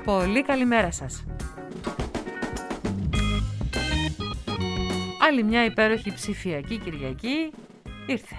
Πολύ καλημέρα σας. Άλλη μια υπέροχη ψηφιακή Κυριακή ήρθε.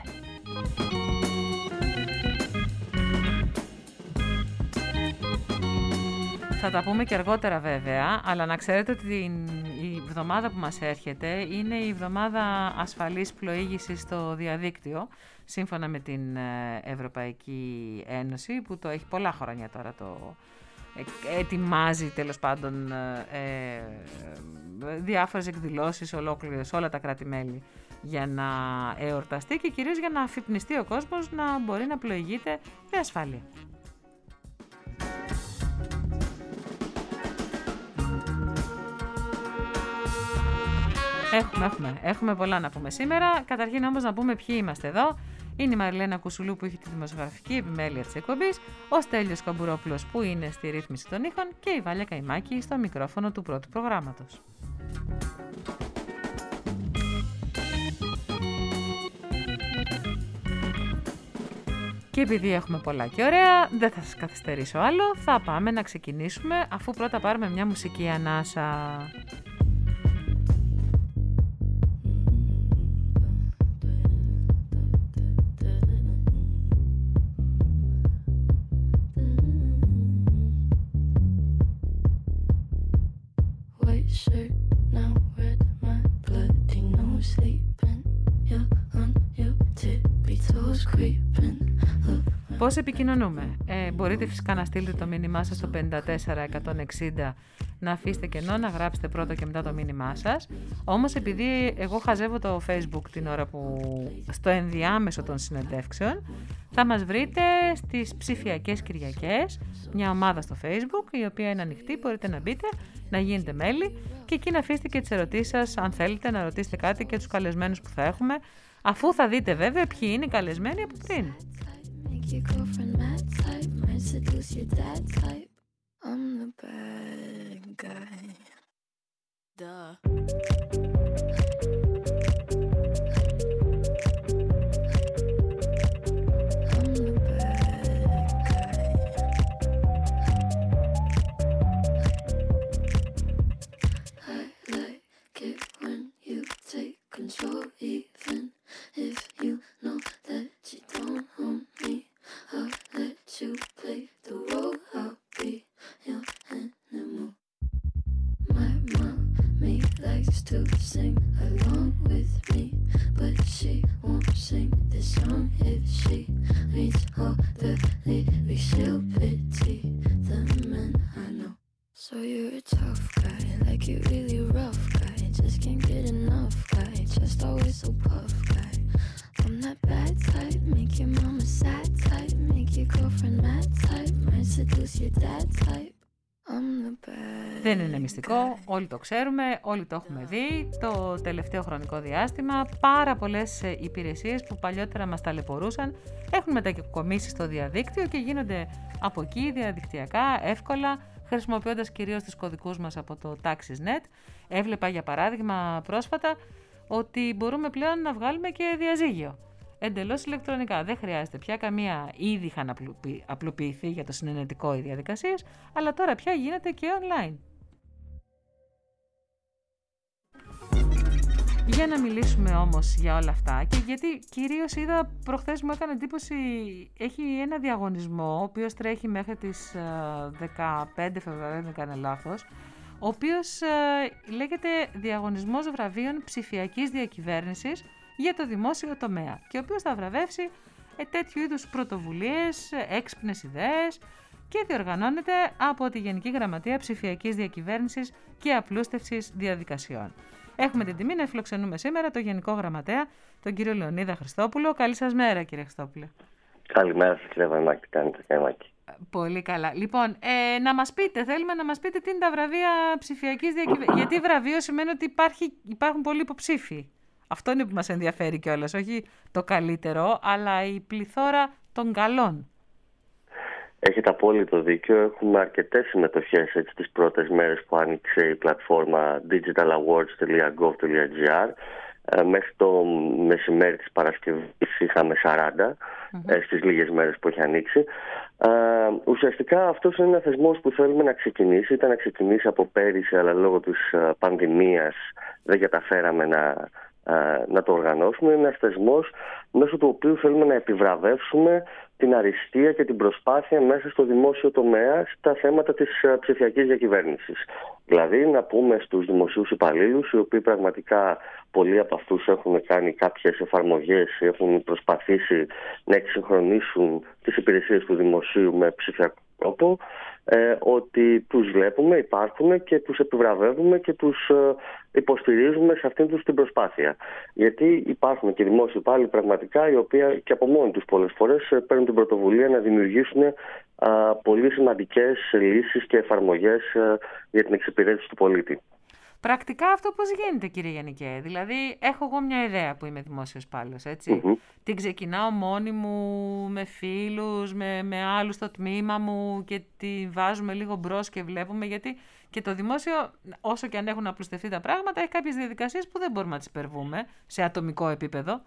Θα τα πούμε και αργότερα βέβαια, αλλά να ξέρετε ότι η εβδομάδα που μας έρχεται είναι η εβδομάδα ασφαλής πλοήγησης στο διαδίκτυο, σύμφωνα με την Ευρωπαϊκή Ένωση, που το έχει πολλά χρόνια τώρα, το ετοιμάζει τέλος πάντων διάφορες εκδηλώσεις ολόκληρες σε όλα τα κράτη-μέλη για να εορταστεί και κυρίως για να αφυπνιστεί ο κόσμος να μπορεί να πλοηγείται με ασφάλεια. Έχουμε πολλά να πούμε σήμερα. Καταρχήν όμως να πούμε ποιοι είμαστε εδώ. Είναι η Μαριλένα Κουσουλού που έχει τη δημοσιογραφική επιμέλεια της εκπομπής, ο Στέλιος Καμπουρόπουλος που είναι στη ρύθμιση των ήχων και η Βάλια Καϊμάκη στο μικρόφωνο του πρώτου προγράμματος. Και επειδή έχουμε πολλά και ωραία, δεν θα σας καθυστερήσω άλλο, θα πάμε να ξεκινήσουμε αφού πρώτα πάρουμε μια μουσική ανάσα. Shirt now red, my bloody nose sleeping. You're on your tippy toes creeping. Πώς επικοινωνούμε? Μπορείτε φυσικά να στείλετε το μήνυμά σας στο 54160, να αφήσετε κενό, να γράψετε πρώτο και μετά το μήνυμά σας. Όμως επειδή εγώ χαζεύω το Facebook την ώρα που στο ενδιάμεσο των συνεντεύξεων, θα μας βρείτε στις ψηφιακές Κυριακές, μια ομάδα στο Facebook η οποία είναι ανοιχτή, μπορείτε να μπείτε, να γίνετε μέλη και εκεί να αφήσετε και τις ερωτήσεις σας, αν θέλετε να ρωτήσετε κάτι και τους καλεσμένους που θα έχουμε, αφού θα δείτε βέβαια ποιοι είναι οι καλεσμένοι από πριν. Your girlfriend mad type, might seduce your dad type. I'm the bad guy. Duh. I'm the bad guy. I like it when you take control, even if you know that you don't own me. I'll let you play the role, I'll be your animal. My mommy likes to sing along with me, but she won't sing this song if she reads all the lyrics. She'll pity the men I know. So you're a tough guy, like you're really rough guy, just can't get enough guy, just always so puff guy. I'm that bad type, make your mama sad type, make your girlfriend mad type, might seduce your dad type. I'm the bad. Δεν είναι μυστικό, όλοι το ξέρουμε, όλοι το έχουμε δει το τελευταίο χρονικό διάστημα. Πάρα πολλές υπηρεσίες που παλιότερα μας ταλαιπωρούσαν έχουν μετακομίσει στο διαδίκτυο και γίνονται από εκεί διαδικτυακά, εύκολα, χρησιμοποιώντας κυρίως τους κωδικούς μας από το Taxis.net. Έβλεπα για παράδειγμα πρόσφατα ότι μπορούμε πλέον να βγάλουμε και διαζύγιο εντελώς ηλεκτρονικά. Δεν χρειάζεται πια καμία, ήδη είχαν απλοποιηθεί για το συνενετικό οι διαδικασίες, αλλά τώρα πια γίνεται και online. Για να μιλήσουμε όμως για όλα αυτά και γιατί κυρίως είδα προχθές, μου έκανε εντύπωση, έχει ένα διαγωνισμό ο οποίος τρέχει μέχρι τις 15 Φεβρουαρίου, δεν κάνω λάθος, ο οποίος λέγεται Διαγωνισμός Βραβείων Ψηφιακής Διακυβέρνησης για το δημόσιο τομέα και ο οποίος θα βραβεύσει τέτοιου είδους πρωτοβουλίες, έξυπνες ιδέες και διοργανώνεται από τη Γενική Γραμματεία Ψηφιακής Διακυβέρνησης και Απλούστευσης Διαδικασιών. Έχουμε την τιμή να φιλοξενούμε σήμερα τον Γενικό Γραμματέα, τον κύριο Λεωνίδα Χριστόπουλο. Καλή σας μέρα, κύριε Χριστόπουλε. Καλημέρα σας, κύριε Βαρνάκη, τι κάνετε, Καϊμάκη? Πολύ καλά. Λοιπόν, να μας πείτε, θέλουμε να μας πείτε τι είναι τα βραβεία ψηφιακής διακυβέρνησης. Γιατί βραβείο σημαίνει ότι υπάρχουν πολλοί υποψήφοι. Αυτό είναι που μας ενδιαφέρει κιόλας, όχι το καλύτερο, αλλά η πληθώρα των καλών. Έχετε απόλυτο δίκιο. Έχουμε αρκετές συμμετοχές τις πρώτες μέρες που άνοιξε η πλατφόρμα digitalawards.gov.gr. Μέχρι το μεσημέρι της Παρασκευής είχαμε 40 στις λίγες μέρες που έχει ανοίξει. Ουσιαστικά αυτός είναι ένα θεσμός που θέλουμε να ξεκινήσει. Ήταν να ξεκινήσει από πέρυσι, αλλά λόγω της πανδημίας δεν καταφέραμε να το οργανώσουμε. Είναι ένας θεσμός μέσω του οποίου θέλουμε να επιβραβεύσουμε την αριστεία και την προσπάθεια μέσα στο δημόσιο τομέα στα θέματα της ψηφιακής διακυβέρνησης. Δηλαδή να πούμε στους δημοσίους υπαλλήλους, οι οποίοι πραγματικά πολλοί από αυτούς έχουν κάνει κάποιες εφαρμογές, έχουν προσπαθήσει να εξυγχρονίσουν τις υπηρεσίες του δημοσίου με ψηφιακό τρόπο, ότι τους βλέπουμε, υπάρχουν και τους επιβραβεύουμε και τους υποστηρίζουμε σε αυτήν τους την προσπάθεια. Γιατί υπάρχουν και δημόσιοι υπάλληλοι πραγματικά, οι οποίοι και από μόνοι τους πολλές φορές παίρνουν την πρωτοβουλία να δημιουργήσουν πολύ σημαντικές λύσεις και εφαρμογές για την εξυπηρέτηση του πολίτη. Πρακτικά αυτό πώς γίνεται, κύριε Γιαννικέ? Δηλαδή, έχω εγώ μια ιδέα που είμαι δημόσιος υπάλληλος, έτσι. Την ξεκινάω μόνη μου, με φίλους, με άλλους στο τμήμα μου και τη βάζουμε λίγο μπρος και βλέπουμε, γιατί και το δημόσιο, όσο και αν έχουν απλουστευτεί τα πράγματα, έχει κάποιες διαδικασίες που δεν μπορούμε να τις υπερβούμε σε ατομικό επίπεδο.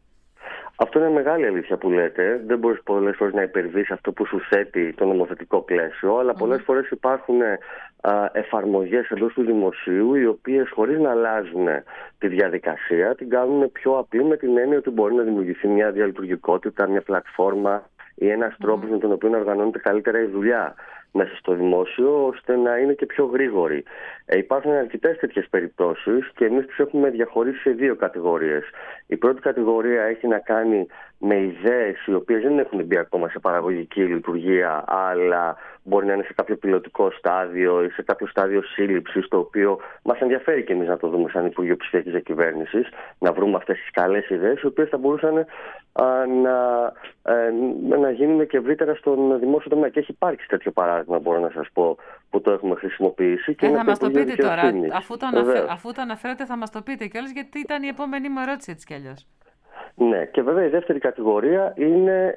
Αυτό είναι μεγάλη αλήθεια που λέτε. Δεν μπορείς πολλές φορές να υπερβείς αυτό που σου θέτει το νομοθετικό πλαίσιο, αλλά πολλές φορές υπάρχουν εφαρμογές εντός του δημοσίου, οι οποίες χωρίς να αλλάζουν τη διαδικασία, την κάνουν πιο απλή, με την έννοια ότι μπορεί να δημιουργηθεί μια διαλειτουργικότητα, μια πλατφόρμα ή ένας τρόπος με τον οποίο να οργανώνεται καλύτερα η δουλειά μέσα στο δημόσιο, ώστε να είναι και πιο γρήγορη. Υπάρχουν αρκετές τέτοιες περιπτώσεις και εμείς τις έχουμε διαχωρίσει σε δύο κατηγορίες. Η πρώτη κατηγορία έχει να κάνει με ιδέες οι οποίες δεν έχουν μπει ακόμα σε παραγωγική λειτουργία, αλλά μπορεί να είναι σε κάποιο πιλωτικό στάδιο ή σε κάποιο στάδιο σύλληψης, το οποίο μας ενδιαφέρει και εμείς να το δούμε σαν Υπουργείο Ψηφιακής Διακυβέρνησης, να βρούμε αυτές τις καλές ιδέες, οι οποίες θα μπορούσαν να γίνουν και ευρύτερα στον δημόσιο τομέα. Και έχει υπάρξει τέτοιο παράδειγμα, μπορώ να σας πω, που το έχουμε χρησιμοποιήσει. Και θα μας το πείτε τώρα, αφού το αναφέρετε θα μας το πείτε κιόλας, γιατί ήταν η επόμενη μου ερώτηση έτσι κι αλλιώς. Ναι, και βέβαια η δεύτερη κατηγορία είναι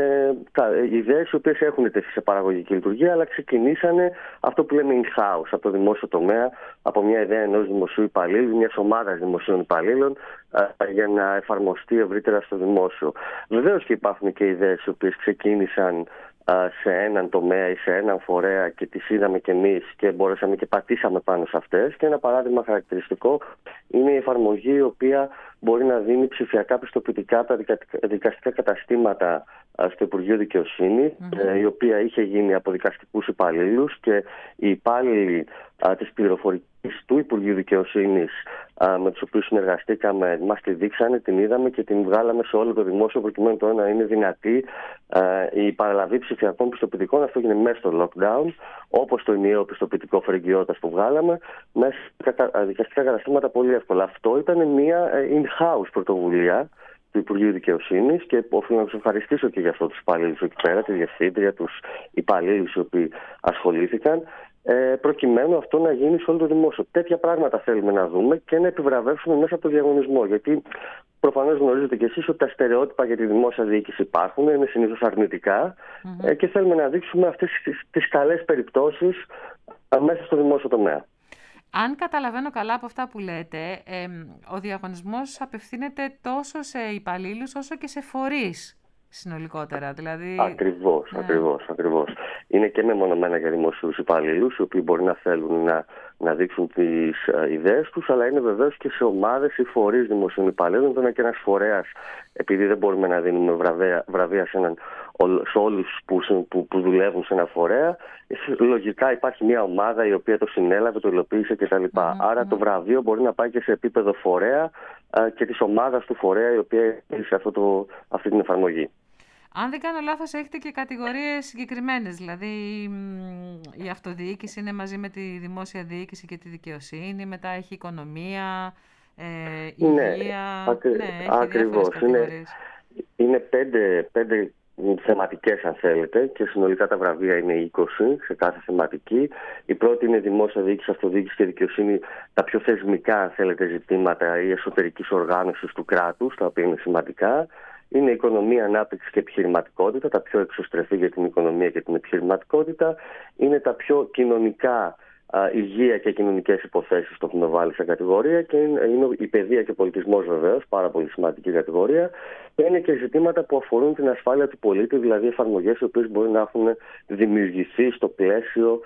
ιδέες οι οποίες έχουν τεθεί σε παραγωγική λειτουργία, αλλά ξεκινήσανε αυτό που λέμε in-house, από το δημόσιο τομέα, από μια ιδέα ενός δημοσίου υπαλλήλου, μιας ομάδας δημοσίων υπαλλήλων, για να εφαρμοστεί ευρύτερα στο δημόσιο. Βεβαίως και υπάρχουν και ιδέες οι οποίες ξεκίνησαν σε έναν τομέα ή σε έναν φορέα και τις είδαμε κι εμείς και μπορέσαμε και πατήσαμε πάνω σε αυτές. Και ένα παράδειγμα χαρακτηριστικό είναι η εφαρμογή η οποία μπορεί να δίνει ψηφιακά πιστοποιητικά από τα δικαστικά καταστήματα στο Υπουργείο Δικαιοσύνης, η οποία είχε γίνει από δικαστικούς υπαλλήλους, και οι υπάλληλοι της πληροφορικής του Υπουργείου Δικαιοσύνης με τους οποίους συνεργαστήκαμε μας τη δείξανε, την είδαμε και την βγάλαμε σε όλο το δημόσιο, προκειμένου το να είναι δυνατή η παραλαβή ψηφιακών πιστοποιητικών. Αυτό έγινε μέσα στο lockdown, όπως το ενιαίο πιστοποιητικό φερεγγιότητας που βγάλαμε, μέσα στα δικαστικά καταστήματα πολύ εύκολα. Αυτό ήταν μια in-house πρωτοβουλία του Υπουργείου Δικαιοσύνης και οφείλω να τους ευχαριστήσω και για αυτό τους υπαλλήλους εκεί πέρα, τη διευθύντρια, τους υπαλλήλους οι οποίοι ασχολήθηκαν, προκειμένου αυτό να γίνει σε όλο το δημόσιο. Τέτοια πράγματα θέλουμε να δούμε και να επιβραβεύσουμε μέσα από το διαγωνισμό. Γιατί προφανώς γνωρίζετε κι εσείς ότι τα στερεότυπα για τη δημόσια διοίκηση υπάρχουν, είναι συνήθως αρνητικά, και θέλουμε να δείξουμε αυτές τις καλές περιπτώσεις μέσα στο δημόσιο τομέα. Αν καταλαβαίνω καλά από αυτά που λέτε, ο διαγωνισμός απευθύνεται τόσο σε υπαλλήλους όσο και σε φορείς συνολικότερα. Δηλαδή... Ακριβώς. Είναι και μεμονωμένα για δημοσίους υπαλλήλους, οι οποίοι μπορεί να θέλουν να δείξουν τις ιδέες τους, αλλά είναι βεβαίως και σε ομάδες ή φορείς δημοσίων υπαλλήλων. Τώρα και ένας φορέας, επειδή δεν μπορούμε να δίνουμε βραβεία σε όλους που δουλεύουν σε ένα φορέα, λογικά υπάρχει μια ομάδα η οποία το συνέλαβε, το υλοποίησε κτλ. Άρα το βραβείο μπορεί να πάει και σε επίπεδο φορέα και της ομάδας του φορέα η οποία έχει αυτή την εφαρμογή. Αν δεν κάνω λάθος, έχετε και κατηγορίες συγκεκριμένες, δηλαδή η αυτοδιοίκηση είναι μαζί με τη δημόσια διοίκηση και τη δικαιοσύνη, μετά έχει οικονομία, υγεία, έχει διάφορες κατηγορίες. Είναι πέντε θεματικές, αν θέλετε, και συνολικά τα βραβεία είναι 20 σε κάθε θεματική. Η πρώτη είναι δημόσια διοίκηση, αυτοδιοίκηση και δικαιοσύνη, τα πιο θεσμικά, αν θέλετε, ζητήματα ή εσωτερικής οργάνωσης του κράτους, τα οποία είναι σημαντικά. Είναι οικονομία, ανάπτυξη και επιχειρηματικότητα, τα πιο εξωστρεφή για την οικονομία και την επιχειρηματικότητα. Είναι τα πιο κοινωνικά υγεία και κοινωνικές υποθέσεις το έχουμε βάλει σε κατηγορία, και είναι η παιδεία και ο πολιτισμός βεβαίως, πάρα πολύ σημαντική κατηγορία, και είναι και ζητήματα που αφορούν την ασφάλεια του πολίτη, δηλαδή εφαρμογές οι οποίες μπορεί να έχουν δημιουργηθεί στο πλαίσιο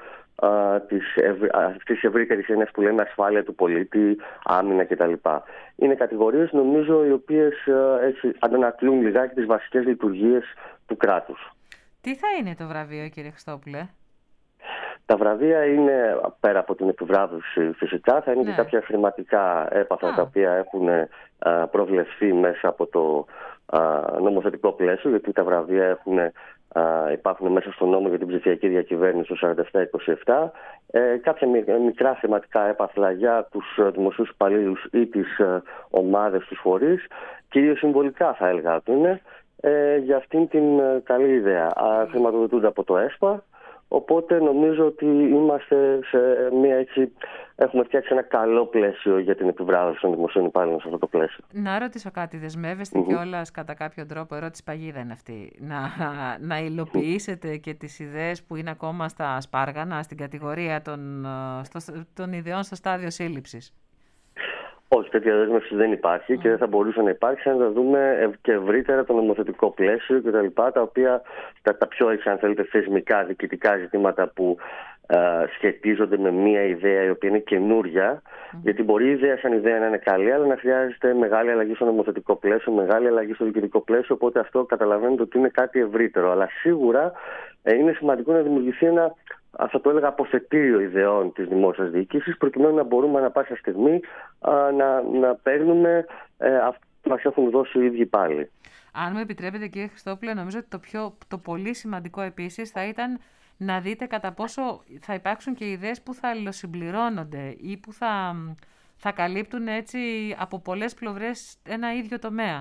της ευρύτερης έννοιας που λέμε ασφάλεια του πολίτη, άμυνα κτλ. Είναι κατηγορίες, νομίζω, οι οποίες αντανακλούν λιγάκι τις βασικές λειτουργίες του κράτους. Τι θα είναι το βραβείο, κύριε Χριστόπουλε? Τα βραβεία είναι, πέρα από την επιβράβευση φυσικά, θα είναι και κάποια χρηματικά έπαθα τα οποία έχουν προβλεφθεί μέσα από το νομοθετικό πλαίσιο, γιατί τα βραβεία υπάρχουν μέσα στο νόμο για την ψηφιακή διακυβέρνηση το 47-27. Κάποια μικρά θεματικά έπαθλα για τους δημοσίους υπαλλήλους ή τις ομάδες, τους φορείς, κυρίως συμβολικά θα έλεγα ότι είναι, για αυτήν την καλή ιδέα. Χρηματοδοτούνται από το ΕΣΠΑ. Οπότε νομίζω ότι είμαστε σε έχουμε φτιάξει ένα καλό πλαίσιο για την επιβράβευση των δημοσίων υπάλληλων σε αυτό το πλαίσιο. Να ρωτήσω κάτι, δεσμεύεστε κιόλας κατά κάποιο τρόπο, ερώτηση παγίδα είναι αυτή, να υλοποιήσετε και τις ιδέες που είναι ακόμα στα σπάργανα, στην κατηγορία των ιδεών στο στάδιο σύλληψης? Όχι, τέτοια δέσμευση δεν υπάρχει και δεν θα μπορούσε να υπάρξει αν θα δούμε και ευρύτερα το νομοθετικό πλαίσιο κτλ. Τα οποία τα πιο, αν θέλετε, θεσμικά, διοικητικά ζητήματα που σχετίζονται με μια ιδέα η οποία είναι καινούρια. Γιατί μπορεί η ιδέα σαν ιδέα να είναι καλή, αλλά να χρειάζεται μεγάλη αλλαγή στο νομοθετικό πλαίσιο, μεγάλη αλλαγή στο διοικητικό πλαίσιο. Οπότε αυτό καταλαβαίνετε ότι είναι κάτι ευρύτερο. Αλλά σίγουρα είναι σημαντικό να δημιουργηθεί ένα, θα το έλεγα, αποθετήριο ιδεών της δημόσιας διοίκησης, προκειμένου να μπορούμε ανά πάσα στιγμή να παίρνουμε αυτό που μας έχουν δώσει οι ίδιοι πάλι. Αν μου επιτρέπετε, κύριε Χριστόπουλε, νομίζω ότι το πολύ σημαντικό επίσης θα ήταν να δείτε κατά πόσο θα υπάρξουν και ιδέες που θα αλληλοσυμπληρώνονται ή που θα καλύπτουν έτσι από πολλές πλευρές ένα ίδιο τομέα.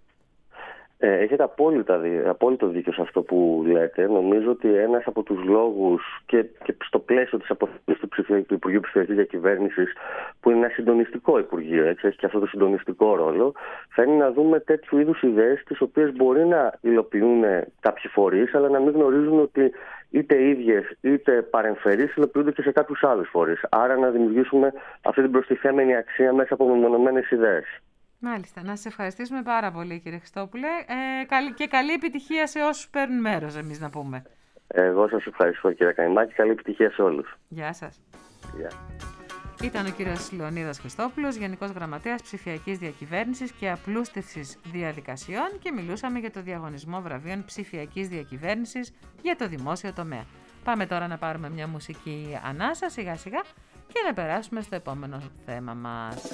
Έχετε απόλυτο δίκιο σε αυτό που λέτε. Νομίζω ότι ένας από τους λόγους και στο πλαίσιο της αποθήκης του Υπουργείου Ψηφιακής Διακυβέρνησης, που είναι ένα συντονιστικό Υπουργείο, έχει και αυτό το συντονιστικό ρόλο, θα είναι να δούμε τέτοιου είδους ιδέες, τις οποίες μπορεί να υλοποιούν κάποιοι φορείς, αλλά να μην γνωρίζουν ότι είτε ίδιες είτε παρεμφερείς υλοποιούνται και σε κάποιους άλλους φορείς. Άρα να δημιουργήσουμε αυτή την προστιθέμενη αξία μέσα από μεμονωμένες ιδέες. Μάλιστα. Να σας ευχαριστήσουμε πάρα πολύ, κύριε Χριστόπουλε, και καλή επιτυχία σε όσους παίρνουν μέρος, εμείς να πούμε. Εγώ σας ευχαριστώ, κύριε Καϊμάκη. Καλή επιτυχία σε όλους. Γεια σας. Γεια. Ήταν ο κύριος Λεωνίδας Χριστόπουλος, Γενικός Γραμματέας Ψηφιακής Διακυβέρνησης και Απλούστευσης Διαδικασιών, και μιλούσαμε για το διαγωνισμό βραβείων ψηφιακής διακυβέρνησης για το δημόσιο τομέα. Πάμε τώρα να πάρουμε μια μουσική ανάσα σιγά σιγά και να περάσουμε στο επόμενο θέμα μας.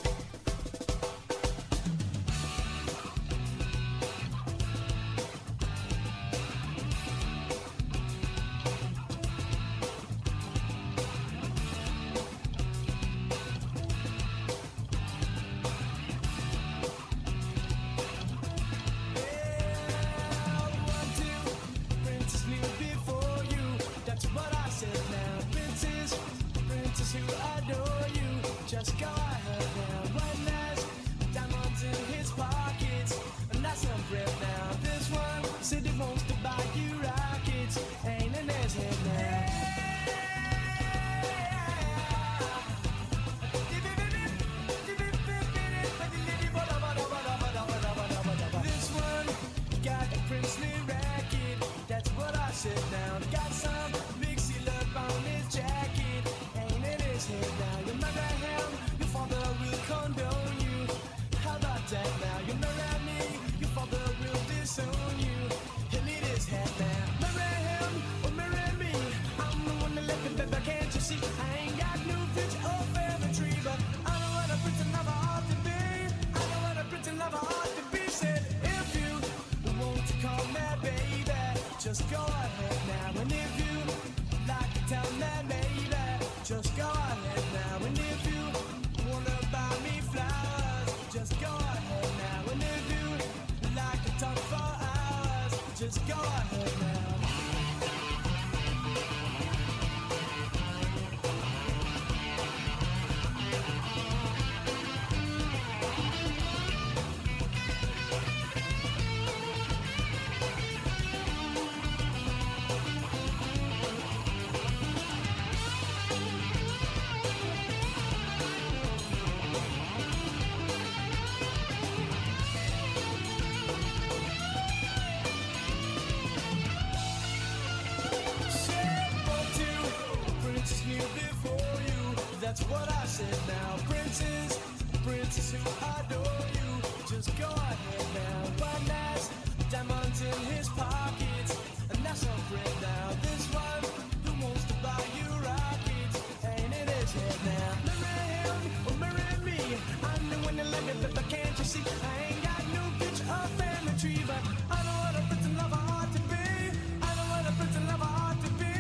That's what I said now. Princess who adore you, just go ahead now. One last diamonds in his pockets, and that's our friend now. This one who wants to buy you rockets, ain't in his head now. Marry him or marry me, I'm the one that like it, but can't you see? I ain't got no picture of family tree, but I know what a prince and lover ought to be. I know what a prince and lover ought to be.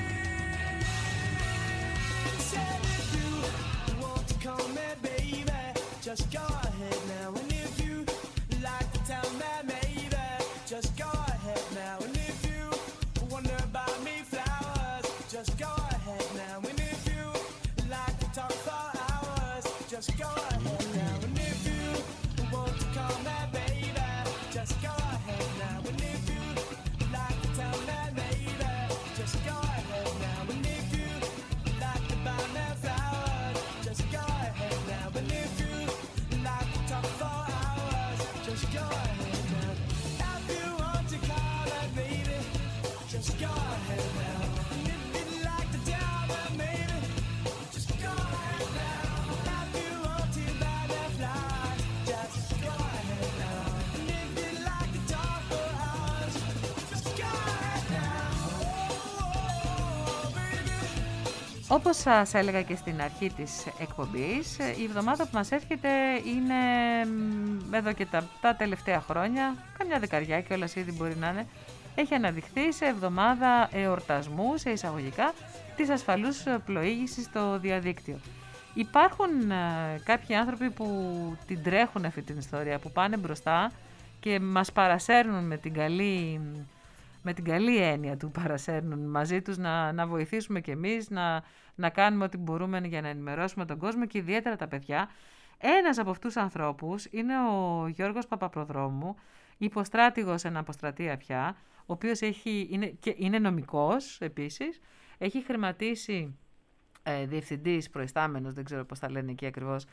Said if you want to come here, baby, just go ahead now. And if you like to tell me, maybe, just go ahead now. And if you wonder about me flowers, just go ahead now. And if you like to talk for hours, just go ahead now. And if you want to call me, baby, just go ahead now. And if you like to tell me, maybe, just go ahead now. And if you like to buy me flowers, just go ahead now. And if you like to talk for hours, just go ahead now. If you want to call me, baby, just go ahead now. And if you like to tell me, maybe, just go ahead now. If you want to buy me flowers, just go ahead now. And if you like to talk for hours, just go ahead now. Oh, baby. Όπως σας έλεγα και στην αρχή της εκπομπής, η εβδομάδα που μας έρχεται είναι εδώ και τα τελευταία χρόνια, καμιά δεκαριά και όλας ήδη μπορεί να είναι, έχει αναδειχθεί σε εβδομάδα εορτασμού, σε εισαγωγικά, της ασφαλούς πλοήγησης στο διαδίκτυο. Υπάρχουν κάποιοι άνθρωποι που την τρέχουν αυτή την ιστορία, που πάνε μπροστά και μας παρασέρνουν με την καλή έννοια του παρασέρνουν μαζί τους να βοηθήσουμε κι εμείς, να κάνουμε ό,τι μπορούμε για να ενημερώσουμε τον κόσμο και ιδιαίτερα τα παιδιά. Ένας από αυτούς τους ανθρώπους είναι ο Γιώργος Παπαπροδρόμου, υποστράτηγος εν αποστρατεία πια, ο οποίος είναι νομικός επίσης, έχει χρηματίσει διευθυντής, προϊστάμενος, δεν ξέρω πώς τα λένε εκεί ακριβώς,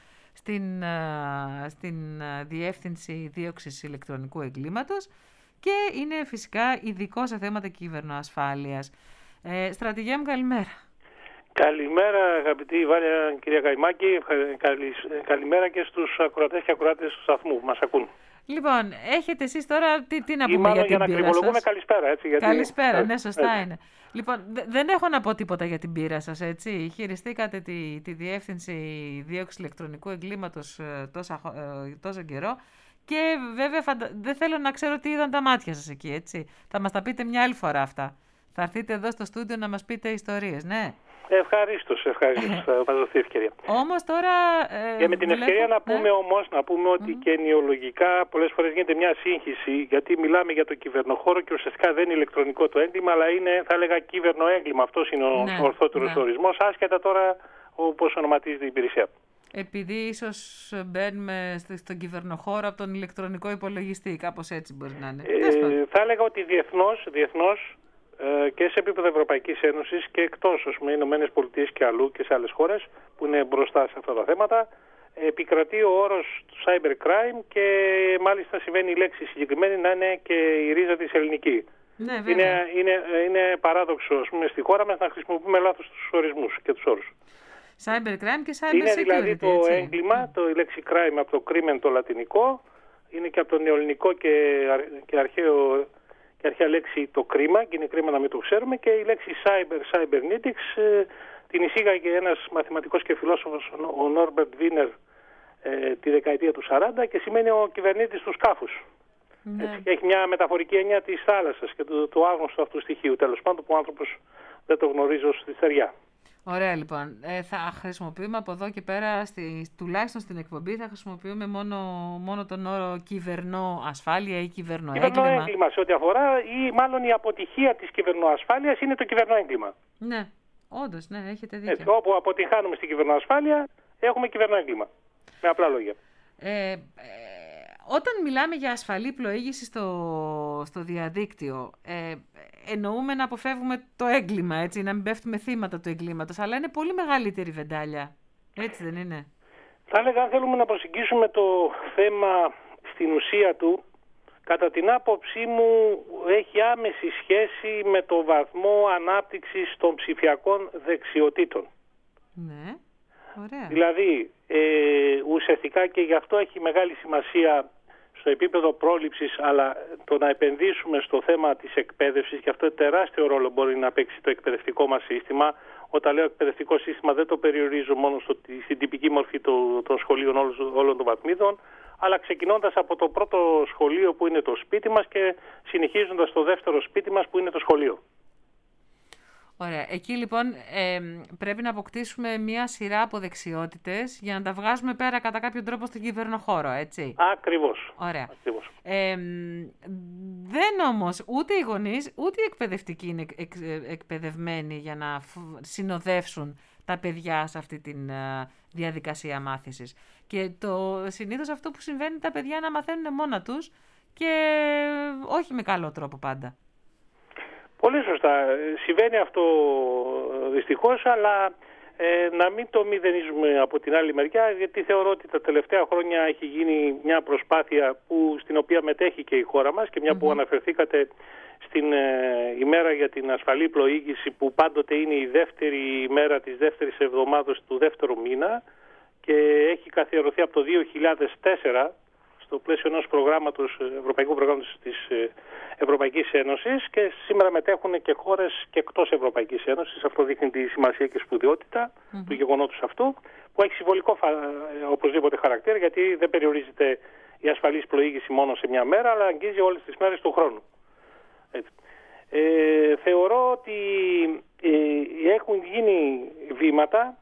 στην Διεύθυνση Δίωξης Ηλεκτρονικού Εγκλήματος και είναι φυσικά ειδικό σε θέματα κυβερνοασφάλειας. Στρατηγέ μου, καλημέρα. Καλημέρα αγαπητή Βάλια, κυρία Καϊμάκη, καλημέρα και στους ακροατές και ακροάτες του σταθμού που μας ακούν. Λοιπόν, έχετε εσείς τώρα τι να πούμε για την πείρα σας. Για να κρυβολογούμε καλησπέρα, έτσι. Γιατί... Καλησπέρα, ναι, σωστά είναι. Λοιπόν, δεν έχω να πω τίποτα για την πείρα σας, έτσι. Χειριστήκατε τη Διεύθυνση Δίωξης Ηλεκτρονικού Εγκλήματος τόσο καιρό και βέβαια δεν θέλω να ξέρω τι είδαν τα μάτια σας εκεί, έτσι. Θα μας τα πείτε μια άλλη φορά αυτά. Θα έρθετε εδώ στο στούντιο να μας πείτε ιστορίες, ναι. Ευχαρίστως, θα μας δοθεί ευκαιρία. Όμως τώρα... Και με την ευκαιρία να πούμε όμως, ότι και ενοιολογικά πολλές φορές γίνεται μια σύγχυση, γιατί μιλάμε για το κυβερνοχώρο και ουσιαστικά δεν είναι ηλεκτρονικό το έγκλημα, αλλά είναι, θα έλεγα, κυβερνοέγκλημα. Αυτός είναι ο ορθότερος ορισμός, άσχετα τώρα όπως ονοματίζεται η υπηρεσία. Επειδή ίσως μπαίνουμε στον κυβερνοχώρο από τον ηλεκτρονικό υπολογιστή, κάπως έτσι μπορεί να είναι. Θα έλεγα ότι διεθνώς και σε επίπεδο Ευρωπαϊκής Ένωσης και εκτός, ας πούμε, Ηνωμένες Πολιτείες και αλλού και σε άλλες χώρες που είναι μπροστά σε αυτά τα θέματα, επικρατεί ο όρος του cybercrime και μάλιστα συμβαίνει η λέξη συγκεκριμένη να είναι και η ρίζα της ελληνική. Ναι, είναι παράδοξο, ας πούμε, στη χώρα μας να χρησιμοποιούμε λάθος τους ορισμούς και τους όρους. Cybercrime και cybersecurity. Είναι δηλαδή το έγκλημα, η λέξη crime από το crimen το λατινικό, είναι και από το νεοελληνικό και αρχαία λέξη το κρίμα, και είναι κρίμα να μην το ξέρουμε, και η λέξη cybernetics την εισήγαγε ένας μαθηματικός και φιλόσοφος, ο Νόρμπερτ Βίνερ, τη δεκαετία του 40 και σημαίνει ο κυβερνήτης του σκάφους. Ναι. Έχει μια μεταφορική έννοια της θάλασσας και του άγνωστου αυτού στοιχείου, τέλος πάντων, που ο άνθρωπος δεν το γνωρίζει ως τη στεριά. Ωραία, λοιπόν. Θα χρησιμοποιούμε από εδώ και πέρα, τουλάχιστον στην εκπομπή, θα χρησιμοποιούμε μόνο τον όρο κυβερνοασφάλεια ή κυβερνοέγκλημα. Κυβερνοέγκλημα σε ό,τι αφορά, ή μάλλον η αποτυχία της κυβερνοασφάλειας είναι το κυβερνοέγκλημα. Ναι, όντως, ναι, έχετε δίκιο. Έτσι, όπου αποτυχάνουμε στην κυβερνοασφάλεια, έχουμε κυβερνοέγκλημα. Με απλά λόγια. Όταν μιλάμε για ασφαλή πλοήγηση στο διαδίκτυο, εννοούμε να αποφεύγουμε το έγκλημα, έτσι, να μην πέφτουμε θύματα του εγκλήματος, αλλά είναι πολύ μεγαλύτερη βεντάλια, έτσι δεν είναι? Θα έλεγα, αν θέλουμε να προσεγγίσουμε το θέμα στην ουσία του, κατά την άποψή μου έχει άμεση σχέση με το βαθμό ανάπτυξης των ψηφιακών δεξιοτήτων. Ναι. Ωραία. Δηλαδή, ουσιαστικά και γι' αυτό έχει μεγάλη σημασία στο επίπεδο πρόληψης, αλλά το να επενδύσουμε στο θέμα της εκπαίδευσης, και αυτό τεράστιο ρόλο μπορεί να παίξει το εκπαιδευτικό μας σύστημα. Όταν λέω εκπαιδευτικό σύστημα δεν το περιορίζω μόνο στην τυπική μορφή των σχολείων όλων των βαθμίδων, αλλά ξεκινώντας από το πρώτο σχολείο που είναι το σπίτι μας και συνεχίζοντας το δεύτερο σπίτι μας που είναι το σχολείο. Ωραία. Εκεί λοιπόν πρέπει να αποκτήσουμε μία σειρά από δεξιότητες για να τα βγάζουμε πέρα κατά κάποιο τρόπο στον κυβερνοχώρο, έτσι. Ακριβώς. Ωραία. Ακριβώς. Δεν όμως ούτε οι γονείς ούτε οι εκπαιδευτικοί είναι εκπαιδευμένοι για να συνοδεύσουν τα παιδιά σε αυτή τη διαδικασία μάθησης. Και συνήθως αυτό που συμβαίνει, τα παιδιά να μαθαίνουν μόνα τους και όχι με καλό τρόπο πάντα. Πολύ σωστά. Συμβαίνει αυτό δυστυχώς, αλλά να μην το μηδενίζουμε από την άλλη μεριά, γιατί θεωρώ ότι τα τελευταία χρόνια έχει γίνει μια προσπάθεια στην οποία μετέχει και η χώρα μας, και μια που αναφερθήκατε στην ημέρα για την ασφαλή πλοήγηση, που πάντοτε είναι η δεύτερη ημέρα της δεύτερης εβδομάδας του δεύτερου μήνα και έχει καθιερωθεί από το 2004 στο πλαίσιο ενός ευρωπαϊκού προγράμματος της Ευρωπαϊκής Ένωσης, και σήμερα μετέχουν και χώρες και εκτός Ευρωπαϊκής Ένωσης. Αυτό δείχνει τη σημασία και σπουδαιότητα του γεγονότος αυτού, που έχει συμβολικό οπωσδήποτε χαρακτήρα, γιατί δεν περιορίζεται η ασφαλής πλοήγηση μόνο σε μια μέρα, αλλά αγγίζει όλες τις μέρες του χρόνου. Έτσι. Θεωρώ ότι έχουν γίνει βήματα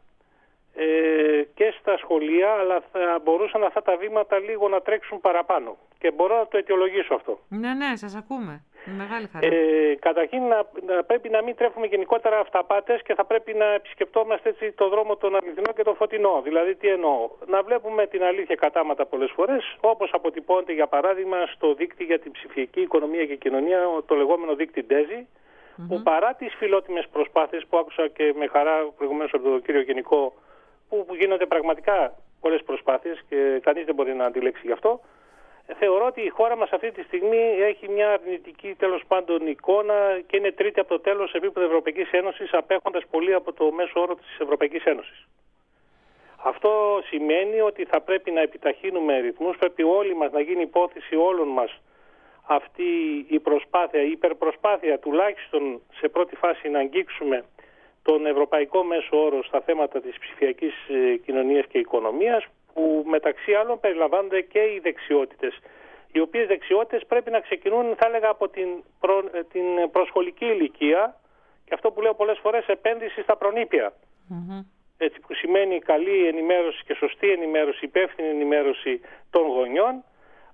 και στα σχολεία, αλλά θα μπορούσαν αυτά τα βήματα λίγο να τρέξουν παραπάνω. Και μπορώ να το αιτιολογήσω αυτό. Ναι, σας ακούμε. Με μεγάλη χαρά. Καταρχήν πρέπει να μην τρέφουμε γενικότερα αυταπάτες και θα πρέπει να επισκεπτόμαστε έτσι το δρόμο τον αληθινό και το φωτεινό. Δηλαδή τι εννοώ? Να βλέπουμε την αλήθεια κατάματα πολλές φορές, όπως αποτυπώνεται για παράδειγμα στο δίκτυ για την ψηφιακή οικονομία και κοινωνία, το λεγόμενο δίκτυ DESI, που παρά τις φιλότιμες προσπάθειες που άκουσα και με χαρά προηγουμένως από τον κύριο Γενικό, που γίνονται πραγματικά πολλές προσπάθειες και κανείς δεν μπορεί να αντιλέξει γι' αυτό, θεωρώ ότι η χώρα μας αυτή τη στιγμή έχει μια αρνητική τέλος πάντων εικόνα και είναι τρίτη από το τέλος σε επίπεδο Ευρωπαϊκής Ένωσης, απέχοντας πολύ από το μέσο όρο της Ευρωπαϊκής Ένωσης. Αυτό σημαίνει ότι θα πρέπει να επιταχύνουμε ρυθμούς, πρέπει όλοι μας να γίνει υπόθεση όλων μας αυτή η προσπάθεια, η υπερπροσπάθεια τουλάχιστον σε πρώτη φάση να αγγίξουμε τον ευρωπαϊκό μέσο όρο στα θέματα της ψηφιακής κοινωνίας και οικονομίας, που μεταξύ άλλων περιλαμβάνονται και οι δεξιότητες, οι οποίες δεξιότητες πρέπει να ξεκινούν, θα έλεγα, από την προσχολική ηλικία, και αυτό που λέω πολλές φορές, επένδυση στα προνήπια. Έτσι, που σημαίνει καλή ενημέρωση και σωστή ενημέρωση, υπεύθυνη ενημέρωση των γονιών,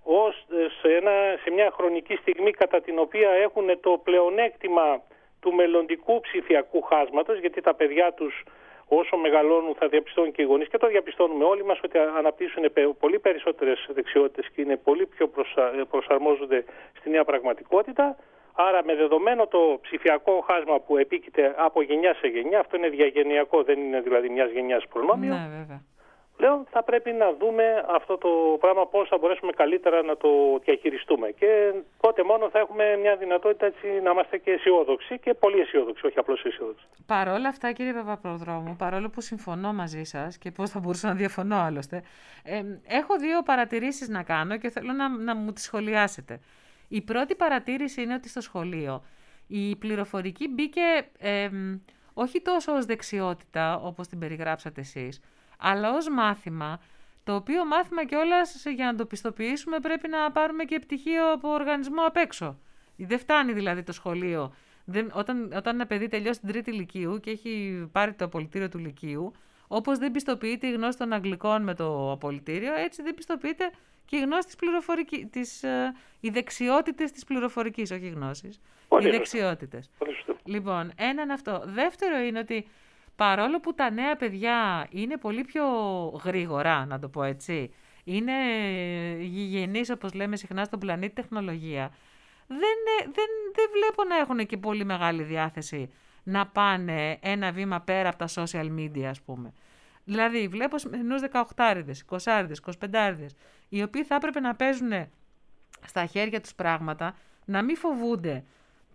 σε μια χρονική στιγμή κατά την οποία έχουν το πλεονέκτημα του μελλοντικού ψηφιακού χάσματος, γιατί τα παιδιά τους όσο μεγαλώνουν θα διαπιστώνουν και οι γονείς, και το διαπιστώνουμε όλοι μας, ότι αναπτύσσουν πολύ περισσότερες δεξιότητες και είναι πολύ πιο προσαρμόζονται στη νέα πραγματικότητα. Άρα με δεδομένο το ψηφιακό χάσμα που επίκειται από γενιά σε γενιά, αυτό είναι διαγενειακό, δεν είναι δηλαδή μιας γενιάς προνόμιο. Ναι, βέβαια. Λέω, θα πρέπει να δούμε αυτό το πράγμα πώς θα μπορέσουμε καλύτερα να το διαχειριστούμε. Και τότε μόνο θα έχουμε μια δυνατότητα έτσι, να είμαστε και αισιόδοξοι και πολύ αισιόδοξοι, όχι απλώς αισιόδοξοι. Παρ' όλα αυτά, κύριε Παπαπροδρόμου, παρόλο που συμφωνώ μαζί σας και πώς θα μπορούσα να διαφωνώ άλλωστε, έχω δύο παρατηρήσεις να κάνω και θέλω να μου τις σχολιάσετε. Η πρώτη παρατήρηση είναι ότι στο σχολείο η πληροφορική μπήκε όχι τόσο ως δεξιότητα όπως την περιγράψατε εσείς, αλλά ως μάθημα, το οποίο μάθημα κιόλας για να το πιστοποιήσουμε πρέπει να πάρουμε και πτυχίο από οργανισμό απ' έξω. Δεν φτάνει δηλαδή το σχολείο. Όταν ένα παιδί τελειώσει την τρίτη λυκείου και έχει πάρει το απολυτήριο του λυκείου, όπως δεν πιστοποιείται η γνώση των αγγλικών με το απολυτήριο, έτσι δεν πιστοποιείται και η γνώση της πληροφορικής, οι δεξιότητες της πληροφορικής, όχι οι γνώσεις. Οι δεξιότητες. Λοιπόν, έναν αυτό. Δεύτερο είναι ότι παρόλο που τα νέα παιδιά είναι πολύ πιο γρήγορα, να το πω έτσι, είναι γηγενείς όπως λέμε συχνά στον πλανήτη τεχνολογία, δεν βλέπω να έχουν και πολύ μεγάλη διάθεση να πάνε ένα βήμα πέρα από τα social media, ας πούμε. Δηλαδή βλέπω σημερινούς 18άριδες, 20άριδες, 25άριδες, οι οποίοι θα έπρεπε να παίζουν στα χέρια τους πράγματα, να μην φοβούνται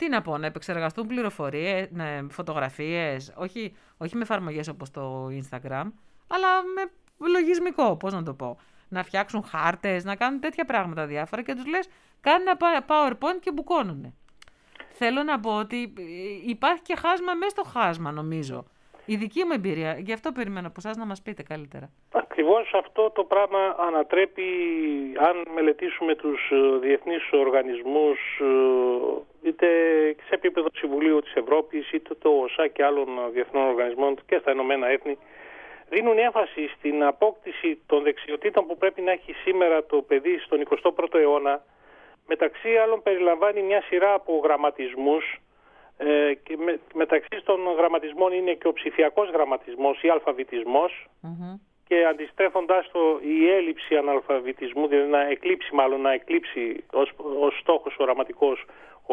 τι να πω, να επεξεργαστούν πληροφορίες, φωτογραφίες, όχι με εφαρμογές όπως το Instagram, αλλά με λογισμικό, πώς να το πω. Να φτιάξουν χάρτες, να κάνουν τέτοια πράγματα διάφορα και τους λες κάνε ένα PowerPoint και μπουκώνουνε. Θέλω να πω ότι υπάρχει και χάσμα μέσα στο χάσμα, νομίζω. Η δική μου εμπειρία, γι' αυτό περιμένω από εσάς να μας πείτε καλύτερα. Ακριβώς αυτό το πράγμα ανατρέπει, αν μελετήσουμε τους διεθνείς οργανισμούς, είτε σε επίπεδο Συμβουλίου της Ευρώπης, είτε το ΟΣΑ και άλλων διεθνών οργανισμών και στα Ηνωμένα Έθνη, δίνουν έμφαση στην απόκτηση των δεξιοτήτων που πρέπει να έχει σήμερα το παιδί στον 21ο αιώνα. Μεταξύ άλλων περιλαμβάνει μια σειρά από γραμματισμούς, και μεταξύ των γραμματισμών είναι και ο ψηφιακός γραμματισμός ή αλφαβητισμός, και αντιστρέφοντας η έλλειψη αναλφαβητισμού, δηλαδή να εκλείψει ως στόχος οραματικός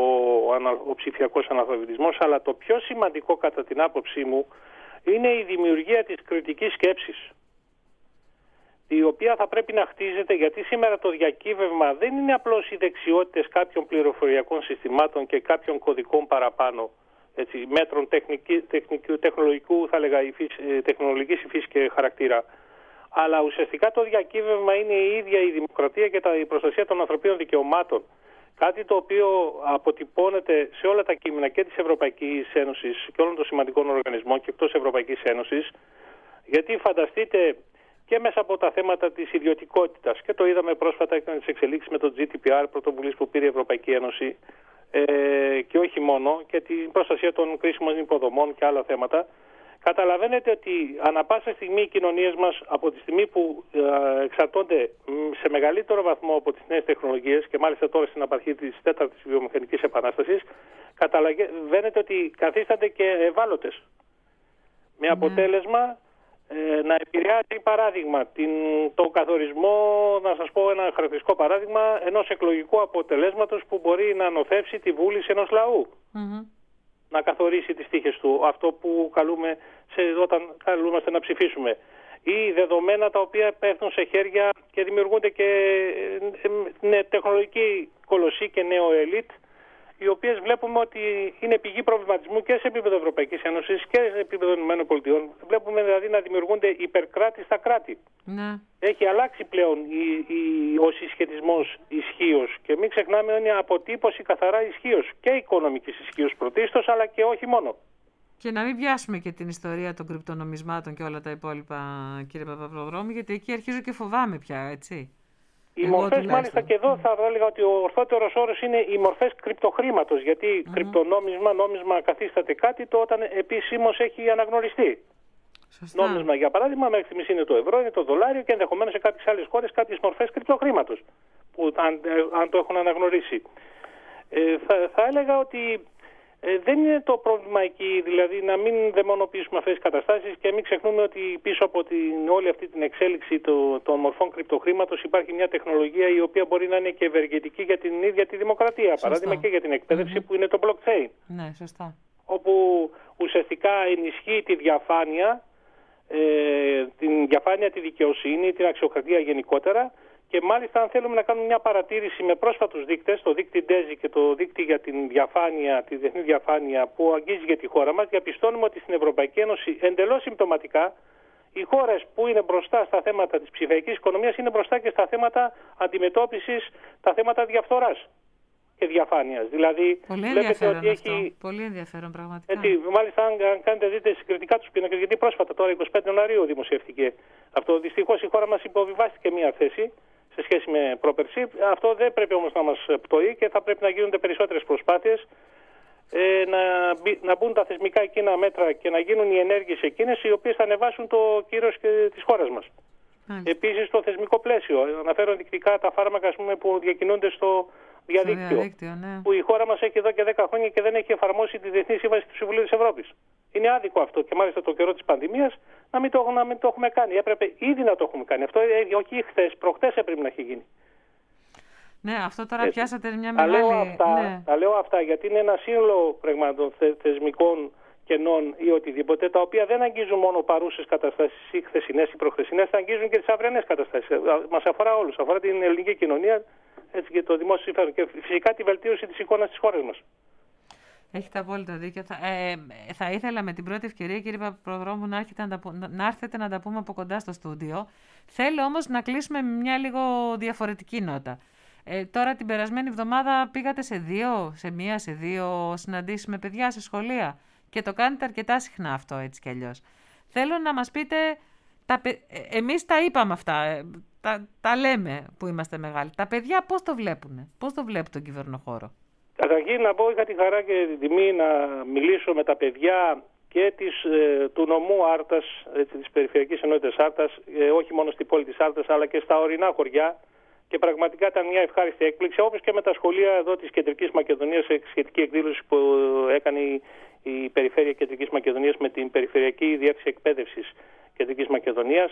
ο ψηφιακός αναλφαβητισμός, αλλά το πιο σημαντικό κατά την άποψή μου είναι η δημιουργία της κριτικής σκέψης, η οποία θα πρέπει να χτίζεται, γιατί σήμερα το διακύβευμα δεν είναι απλώς οι δεξιότητες κάποιων πληροφοριακών συστημάτων και κάποιων κωδικών παραπάνω, έτσι, μέτρων τεχνολογικού, θα έλεγα, τεχνολογικής υφής και χαρακτήρα, αλλά ουσιαστικά το διακύβευμα είναι η ίδια η δημοκρατία και η προστασία των ανθρωπίνων δικαιωμάτων. Κάτι το οποίο αποτυπώνεται σε όλα τα κείμενα και της Ευρωπαϊκής Ένωσης και όλων των σημαντικών οργανισμών και εκτός Ευρωπαϊκής Ένωσης, γιατί φανταστείτε και μέσα από τα θέματα της ιδιωτικότητας, και το είδαμε πρόσφατα, ήταν τις εξελίξεις με το GDPR, πρωτοβουλίες που πήρε η Ευρωπαϊκή Ένωση, και όχι μόνο, και την προστασία των κρίσιμων υποδομών και άλλα θέματα. Καταλαβαίνετε ότι ανα πάσα στιγμή οι κοινωνίες μας, από τη στιγμή που εξαρτώνται σε μεγαλύτερο βαθμό από τις νέες τεχνολογίες, και μάλιστα τώρα στην απαρχή της τέταρτης βιομηχανικής επανάστασης, καταλαβαίνετε ότι καθίστανται και ευάλωτες. Με αποτέλεσμα να επηρεάζει, παράδειγμα, τον καθορισμό, να σας πω ένα χαρακτηριστικό παράδειγμα, ενός εκλογικού αποτελέσματος που μπορεί να νοθεύσει τη βούληση ενός λαού. Να καθορίσει τις τύχες του, αυτό που όταν καλούμαστε να ψηφίσουμε, ή δεδομένα τα οποία πέφτουν σε χέρια και δημιουργούνται και τεχνολογική κολοσσή και νέο ελίτ, οι οποίες βλέπουμε ότι είναι πηγή προβληματισμού και σε επίπεδο Ευρωπαϊκής Ένωσης και σε επίπεδο ΗΠΑ. Βλέπουμε δηλαδή να δημιουργούνται υπερκράτη στα κράτη. Ναι. Έχει αλλάξει πλέον ο συσχετισμός ισχύος, και μην ξεχνάμε ότι είναι αποτύπωση καθαρά ισχύος και οικονομικής ισχύος πρωτίστως, αλλά και όχι μόνο. Και να μην πιάσουμε και την ιστορία των κρυπτονομισμάτων και όλα τα υπόλοιπα, κύριε Παπαδρόμου, γιατί εκεί αρχίζω και φοβάμαι πια, έτσι. Οι μορφές, μάλιστα, και εδώ θα έλεγα ότι ο ορθότερος όρος είναι οι μορφές κρυπτοχρήματος, γιατί νόμισμα καθίσταται κάτι το όταν επίσημως έχει αναγνωριστεί. Σωστά. Νόμισμα, για παράδειγμα, μέχρι στιγμής είναι το ευρώ, είναι το δολάριο και ενδεχομένως σε κάποιες άλλες χώρες κάποιες μορφές κρυπτοχρήματος, που αν το έχουν αναγνωρίσει. Θα έλεγα ότι δεν είναι το πρόβλημα εκεί, δηλαδή να μην δαιμονοποιήσουμε αυτές τις καταστάσεις και μην ξεχνούμε ότι πίσω από όλη αυτή την εξέλιξη των μορφών κρυπτοχρήματος υπάρχει μια τεχνολογία η οποία μπορεί να είναι και ευεργετική για την ίδια τη δημοκρατία. Σωστά. Παράδειγμα και για την εκπαίδευση που είναι το blockchain. Ναι, σωστά. Όπου ουσιαστικά ενισχύει τη διαφάνεια, τη δικαιοσύνη, την αξιοκρατία γενικότερα. Και μάλιστα, αν θέλουμε να κάνουμε μια παρατήρηση με πρόσφατους δείκτες, το δείκτη DESI και το δείκτη για την διαφάνεια, τη διεθνή διαφάνεια που αγγίζει για τη χώρα μας, διαπιστώνουμε ότι στην Ευρωπαϊκή Ένωση εντελώς συμπτωματικά οι χώρες που είναι μπροστά στα θέματα της ψηφιακής οικονομίας είναι μπροστά και στα θέματα αντιμετώπισης, τα θέματα διαφθοράς και διαφάνειας. Δηλαδή, βλέπετε ότι έχει. Πολύ ενδιαφέρον πραγματικά. Έτσι, μάλιστα, αν κάνετε δείτε συγκριτικά τους πίνακες, γιατί πρόσφατα τώρα 25 Ιανουαρίου δημοσιεύτηκε αυτό. Δυστυχώς η χώρα μας υποβιβάστηκε μία θέση σε σχέση με πρόπερση. Αυτό δεν πρέπει όμως να μας πτωεί και θα πρέπει να γίνονται περισσότερες προσπάθειες να μπουν τα θεσμικά εκείνα μέτρα και να γίνουν οι ενέργειες εκείνες οι οποίες θα ανεβάσουν το κύρος της χώρας μας. Επίσης, στο θεσμικό πλαίσιο. Αναφέρω ενδεικτικά τα φάρμακα, που διακινούνται στο διαδίκτυο, ναι. Που η χώρα μας έχει εδώ και 10 χρόνια και δεν έχει εφαρμόσει τη Διεθνή Σύμβαση του Συμβουλίου της Ευρώπης. Είναι άδικο αυτό, και μάλιστα το καιρό της πανδημίας να μην το έχουμε κάνει. Έπρεπε ήδη να το έχουμε κάνει. Αυτό όχι χθες, προχτές έπρεπε να έχει γίνει. Ναι, αυτό τώρα πιάσατε μια μεγάλη. Τα λέω αυτά γιατί είναι ένα σύνολο πραγμάτων θεσμικών κενών ή οτιδήποτε, τα οποία δεν αγγίζουν μόνο παρούσες καταστάσεις ή χθεσινές ή προχθεσινές, θα αγγίζουν και τις αυριανές καταστάσεις. Μας αφορά όλους, αφορά την ελληνική κοινωνία, έτσι, και το δημόσιο συμφέρον και φυσικά τη βελτίωση της εικόνας της χώρας μας. Έχετε απόλυτο δίκιο. Θα ήθελα με την πρώτη ευκαιρία, κύριε Παπαπροδρόμου, να έρθετε να τα πούμε από κοντά στο στούντιο. Θέλω όμως να κλείσουμε με μια λίγο διαφορετική νότα. Τώρα την περασμένη εβδομάδα πήγατε σε δύο συναντήσεις με παιδιά σε σχολεία και το κάνετε αρκετά συχνά αυτό, έτσι κι αλλιώς. Θέλω να μας πείτε, εμείς τα είπαμε αυτά, τα λέμε που είμαστε μεγάλοι. Τα παιδιά πώς το βλέπουν, πώς το βλέπουν τον κυβερνοχώρο? Καταρχήν να πω, είχα τη χαρά και την τιμή να μιλήσω με τα παιδιά και του νομού Άρτας, της Περιφερειακής Ενότητας Άρτας, όχι μόνο στην πόλη της Άρτας αλλά και στα ορεινά χωριά, και πραγματικά ήταν μια ευχάριστη έκπληξη, όπως και με τα σχολεία εδώ της Κεντρικής Μακεδονίας, σχετική εκδήλωση που έκανε η Περιφέρεια Κεντρικής Μακεδονίας με την Περιφερειακή Διεύθυνση Εκπαίδευσης Κεντρικής Μακεδονίας.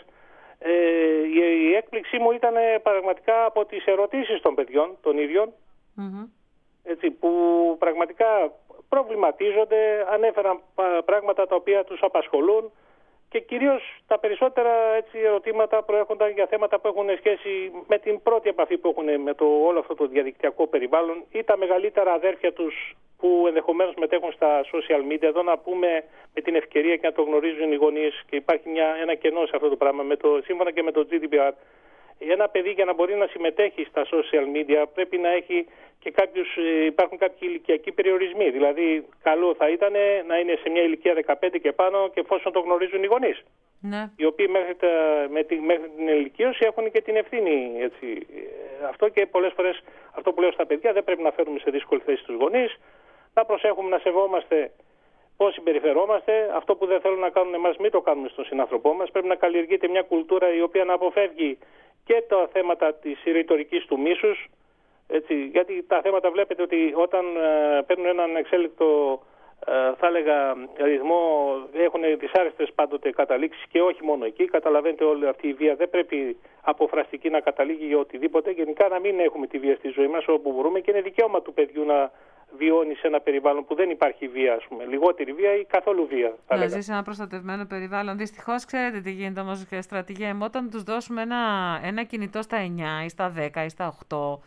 Η έκπληξή μου ήταν πραγματικά από τις ερωτήσεις των παιδιών, των ίδιων, έτσι, που πραγματικά προβληματίζονται, ανέφεραν πράγματα τα οποία τους απασχολούν και κυρίως τα περισσότερα ερωτήματα προέρχονταν για θέματα που έχουν σχέση με την πρώτη επαφή που έχουν με όλο αυτό το διαδικτυακό περιβάλλον ή τα μεγαλύτερα αδέρφια τους που ενδεχομένως μετέχουν στα social media. Εδώ να πούμε με την ευκαιρία και να το γνωρίζουν οι γονείς, και υπάρχει ένα κενό σε αυτό το πράγμα, σύμφωνα και με το GDPR. Ένα παιδί για να μπορεί να συμμετέχει στα social media πρέπει να έχει και υπάρχουν κάποιοι ηλικιακοί περιορισμοί. Δηλαδή, καλό θα ήταν να είναι σε μια ηλικία 15 και πάνω, και εφόσον το γνωρίζουν οι γονείς. Ναι. Οι οποίοι μέχρι την ηλικίωση έχουν και την ευθύνη. Έτσι. Αυτό, και πολλές φορές αυτό που λέω στα παιδιά, δεν πρέπει να φέρουμε σε δύσκολη θέση τους γονείς. Να προσέχουμε να σεβόμαστε πώς συμπεριφερόμαστε. Αυτό που δεν θέλουν να κάνουν εμάς, μην το κάνουμε στον συνάνθρωπό μας. Πρέπει να καλλιεργείται μια κουλτούρα η οποία να αποφεύγει και τα θέματα της ρητορικής του μίσους. Έτσι, γιατί τα θέματα βλέπετε ότι όταν παίρνουν έναν εξέλικτο, θα έλεγα, ρυθμό, έχουν δυσάρεστες πάντοτε καταλήξεις, και όχι μόνο εκεί. Καταλαβαίνετε, όλη αυτή η βία δεν πρέπει αποφραστική να καταλήγει για οτιδήποτε. Γενικά να μην έχουμε τη βία στη ζωή μας όπου μπορούμε, και είναι δικαίωμα του παιδιού να βιώνει σε ένα περιβάλλον που δεν υπάρχει βία, ας πούμε. Λιγότερη βία ή καθόλου βία. Να ζει σε ένα προστατευμένο περιβάλλον. Δυστυχώς, ξέρετε τι γίνεται όμως, στρατηγέ μου, όταν τους δώσουμε ένα κινητό στα 9 ή στα 10 ή στα 8.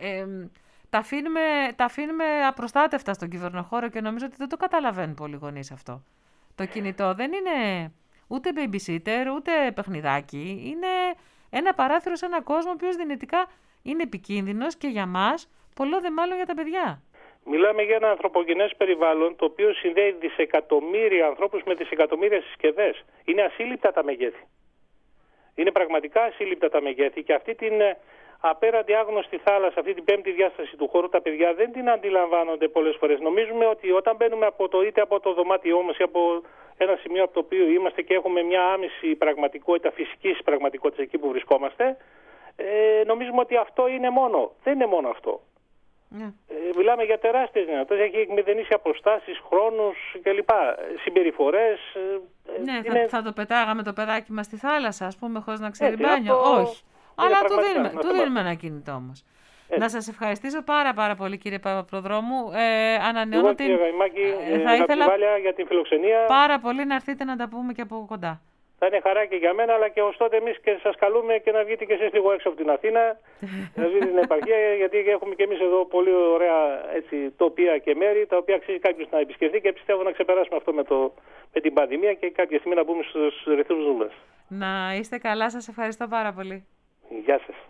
Τα αφήνουμε απροστάτευτα στον κυβερνοχώρο και νομίζω ότι δεν το καταλαβαίνουν πολλοί γονείς αυτό. Το κινητό δεν είναι ούτε babysitter, ούτε παιχνιδάκι. Είναι ένα παράθυρο σε έναν κόσμο ο οποίος δυνητικά είναι επικίνδυνος και για μας, πολλό δε μάλλον για τα παιδιά. Μιλάμε για ένα ανθρωπογενές περιβάλλον το οποίο συνδέει δισεκατομμύρια ανθρώπους με δισεκατομμύρια συσκευές. Είναι ασύλληπτα τα μεγέθη. Είναι πραγματικά ασύλληπτα τα μεγέθη, και αυτή την απέραντη άγνωστη θάλασσα, αυτή την πέμπτη διάσταση του χώρου, τα παιδιά δεν την αντιλαμβάνονται πολλές φορές. Νομίζουμε ότι όταν μπαίνουμε είτε από το δωμάτιό μας ή από ένα σημείο από το οποίο είμαστε και έχουμε μια άμεση πραγματικότητα, φυσικής πραγματικότητας εκεί που βρισκόμαστε, νομίζουμε ότι αυτό είναι μόνο. Δεν είναι μόνο αυτό. Μιλάμε για τεράστιες δυνατότητες, έχει εκμηδενήσει αποστάσεις, χρόνους κλπ. Συμπεριφορές. Θα το πετάγαμε το παιδάκι μας στη θάλασσα, ας πούμε, χωρίς να ξέρει μπάνιο. Όχι. Αλλά του δίνουμε ένα κινητό όμως. Να σας ευχαριστήσω πάρα πολύ, κύριε Παπαπροδρόμου. Ανανεώνω την... θα ήθελα για την φιλοξενία. Πάρα πολύ να έρθετε να τα πούμε και από κοντά. Θα είναι χαρά και για μένα, αλλά και ωστότε εμείς και σας καλούμε και να βγείτε και εσείς λίγο έξω από την Αθήνα, να δείτε την επαρχία, γιατί έχουμε και εμείς εδώ πολύ ωραία τοπία και μέρη, τα οποία αξίζει κάποιος να επισκεφθεί, και πιστεύω να ξεπεράσουμε αυτό με την πανδημία και κάποια στιγμή να μπούμε στους ρυθμούς μας. Να είστε καλά, σας ευχαριστώ πάρα πολύ. Γεια σας.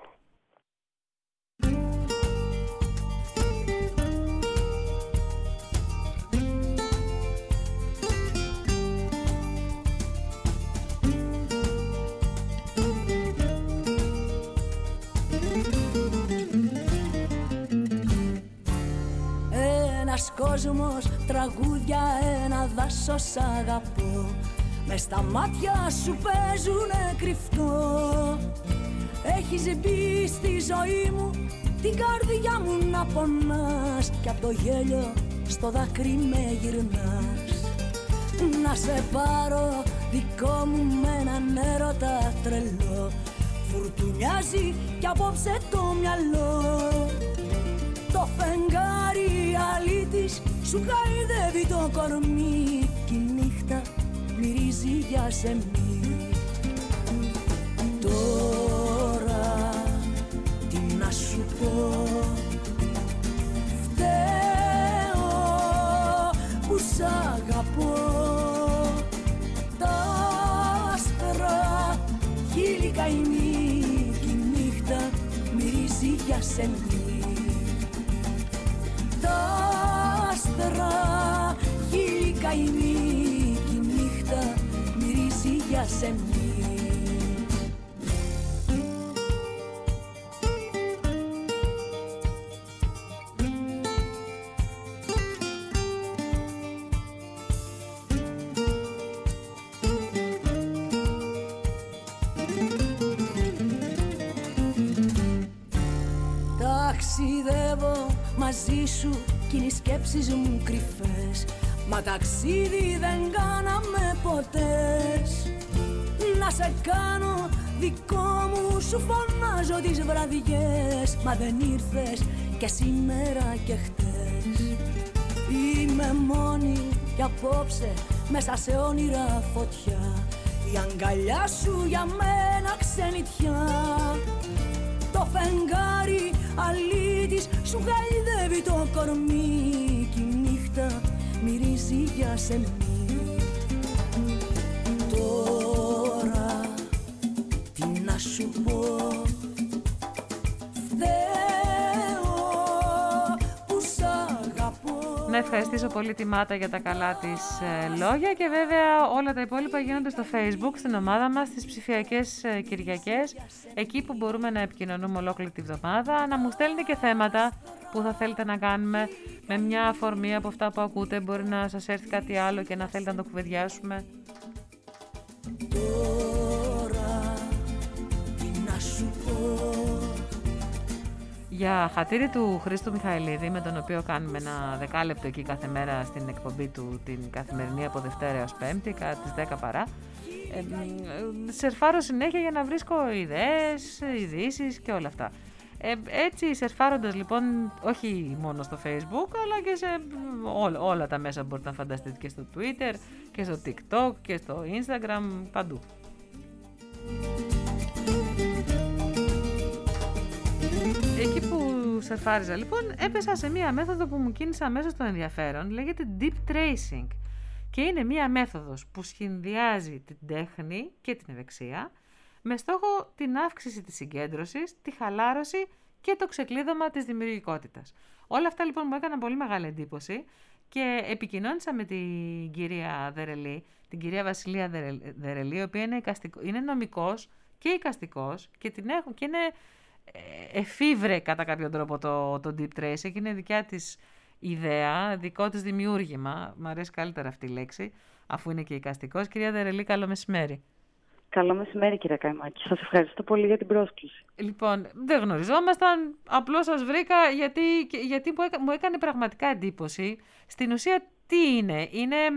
Ένας κόσμος, τραγούδια, ένα δάσος αγαπώ. Μες στα μάτια σου παίζουνε κρυφτό. Έχεις μπει στη ζωή μου, την καρδιά μου να πονάς, κι απ' το γέλιο στο δάκρυ με γυρνάς. Να σε πάρω δικό μου με έναν έρωτα τρελό. Φουρτουνιάζει κι απόψε το μυαλό. Το φεγγάρι αλήτης σου χαϊδεύει το κορμί, κι η νύχτα μυρίζει για σεμί. Τώρα τι να σου πω, φταίω για σεμί. Τα άστρα γη καημή κι η νύχτα μυρίζει για σεμί. Ταξιδεύω μαζί σου κι είναι οι σκέψεις μου κρυφές. Μα ταξίδι δεν κάναμε ποτέ. Να σε κάνω δικό μου, σου φωνάζω τις βραδιές. Μα δεν ήρθες και σήμερα και χτες. Είμαι μόνη κι απόψε μέσα σε όνειρα φωτιά. Η αγκαλιά σου για μένα ξενιτιά. Το φεγγάρι αλήτης σου γαϊδεύει το κορμί κι η νύχτα μυρίζει για σεμί. Τώρα τι να σου πω, Θεό που σ' αγαπώ. Να ευχαριστήσω πολύ τη Μάτα για τα καλά της λόγια και βέβαια όλα τα υπόλοιπα γίνονται στο Facebook, στην ομάδα μας, στις ψηφιακές Κυριακές, εκεί που μπορούμε να επικοινωνούμε ολόκληρη τη βδομάδα, να μου στέλνετε και θέματα που θα θέλετε να κάνουμε με μια αφορμή από αυτά που ακούτε, μπορεί να σας έρθει κάτι άλλο και να θέλετε να το κουβεντιάσουμε. Τώρα τι να σου πω. Για χατήρι του Χρήστου Μιχαηλίδη, με τον οποίο κάνουμε ένα δεκάλεπτο εκεί κάθε μέρα στην εκπομπή του, την καθημερινή από Δευτέρα έως Πέμπτη, κατά τις 10 παρά, σερφάρω συνέχεια για να βρίσκω ιδέες, ειδήσεις και όλα αυτά. Έτσι σερφάροντας λοιπόν, όχι μόνο στο Facebook, αλλά και σε όλα τα μέσα που μπορείτε να φανταστείτε, και στο Twitter και στο TikTok και στο Instagram, παντού. Εκεί που σερφάριζα λοιπόν, έπεσα σε μία μέθοδο που μου κίνησε αμέσως το ενδιαφέρον, λέγεται Deep Tracing, και είναι μία μέθοδος που συνδυάζει την τέχνη και την ευεξία με στόχο την αύξηση της συγκέντρωσης, τη χαλάρωση και το ξεκλείδωμα της δημιουργικότητας. Όλα αυτά λοιπόν μου έκαναν πολύ μεγάλη εντύπωση και επικοινώνησα με την κυρία Δερελή, την κυρία Βασιλεία Δερελή, η οποία είναι νομικός και εικαστικός και είναι εφήβρε κατά κάποιον τρόπο το Deep Tracing, είναι δικιά της ιδέα, δικό της δημιούργημα, μου αρέσει καλύτερα αυτή η λέξη, αφού είναι και εικαστικός. Κυρία Δερελή, καλό μεσημέρι. Καλό μεσημέρι, κύριε Καϊμάκη. Σας ευχαριστώ πολύ για την πρόσκληση. Λοιπόν, δεν γνωριζόμασταν, απλώς σας βρήκα γιατί μου έκανε πραγματικά εντύπωση. Στην ουσία τι είναι?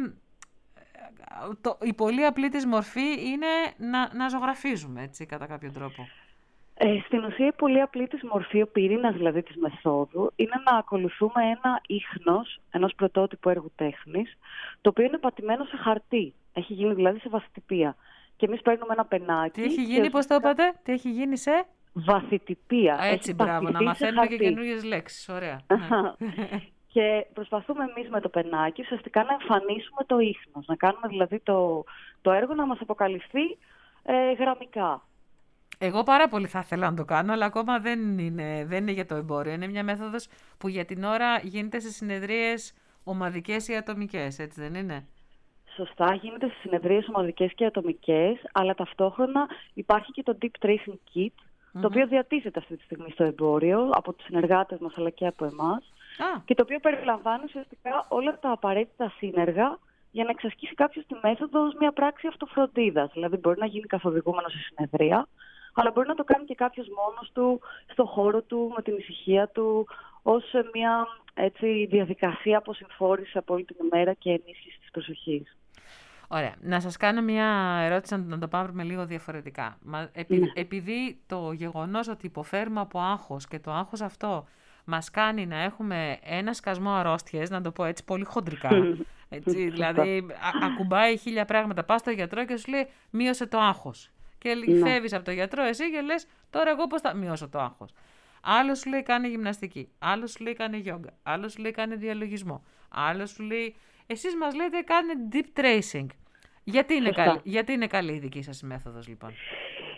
Η πολύ απλή της μορφή είναι να ζωγραφίζουμε, έτσι, κατά κάποιο τρόπο. Στην ουσία η πολύ απλή της μορφή, ο πυρήνας δηλαδή της μεθόδου, είναι να ακολουθούμε ένα ίχνος ενός πρωτότυπου έργου τέχνης, το οποίο είναι πατημένο σε χαρτί. Έχει γίνει δηλαδή σε βαθιτυπία. Και εμείς παίρνουμε ένα πενάκι. Τι έχει γίνει, πώς το είπατε, τι έχει γίνει σε? Βαθιτυπία. Έτσι, μπράβο, να μαθαίνουμε και καινούργιες λέξεις. Ωραία. Ναι. Και προσπαθούμε εμείς με το πενάκι ουσιαστικά να εμφανίσουμε το ίχνος. Να κάνουμε δηλαδή το έργο να μας αποκαλυφθεί γραμμικά. Εγώ πάρα πολύ θα ήθελα να το κάνω, αλλά ακόμα δεν είναι για το εμπόριο. Είναι μια μέθοδος που για την ώρα γίνεται σε συνεδρίες ομαδικές ή ατομικές, έτσι δεν είναι? Σωστά, γίνεται σε συνεδρίες ομαδικές και ατομικές, αλλά ταυτόχρονα υπάρχει και το Deep Tracing Kit, το οποίο διατίθεται αυτή τη στιγμή στο εμπόριο από τους συνεργάτες μας αλλά και από εμάς, και το οποίο περιλαμβάνει ουσιαστικά όλα τα απαραίτητα σύνεργα για να εξασκήσει κάποιος τη μέθοδο ως μια πράξη αυτοφροντίδας. Δηλαδή μπορεί να γίνει καθοδηγούμενος σε συνεδρία, αλλά μπορεί να το κάνει και κάποιος μόνος του, στο χώρο του, με την ησυχία του, ως μια διαδικασία αποσυμφόρησης από όλη την ημέρα και ενίσχυση της προσοχής. Ωραία. Να σας κάνω μια ερώτηση, να το πάρουμε λίγο διαφορετικά. Επειδή το γεγονός ότι υποφέρουμε από άγχος και το άγχος αυτό μας κάνει να έχουμε ένα σκασμό αρρώστιες, να το πω έτσι πολύ χοντρικά, έτσι, δηλαδή ακουμπάει 1000 πράγματα, πας στο γιατρό και σου λέει μείωσε το άγχος. Και φεύγεις από το γιατρό εσύ και λες τώρα εγώ πώς θα μειώσω το άγχος. Άλλος σου λέει κάνει γυμναστική, άλλος σου λέει κάνει γιόγκα, άλλος σου λέει κάνει διαλογισμό, άλλος σου λέει... Εσείς μας λέτε κάνε deep tracing. Γιατί είναι καλή η δική σας μέθοδος λοιπόν?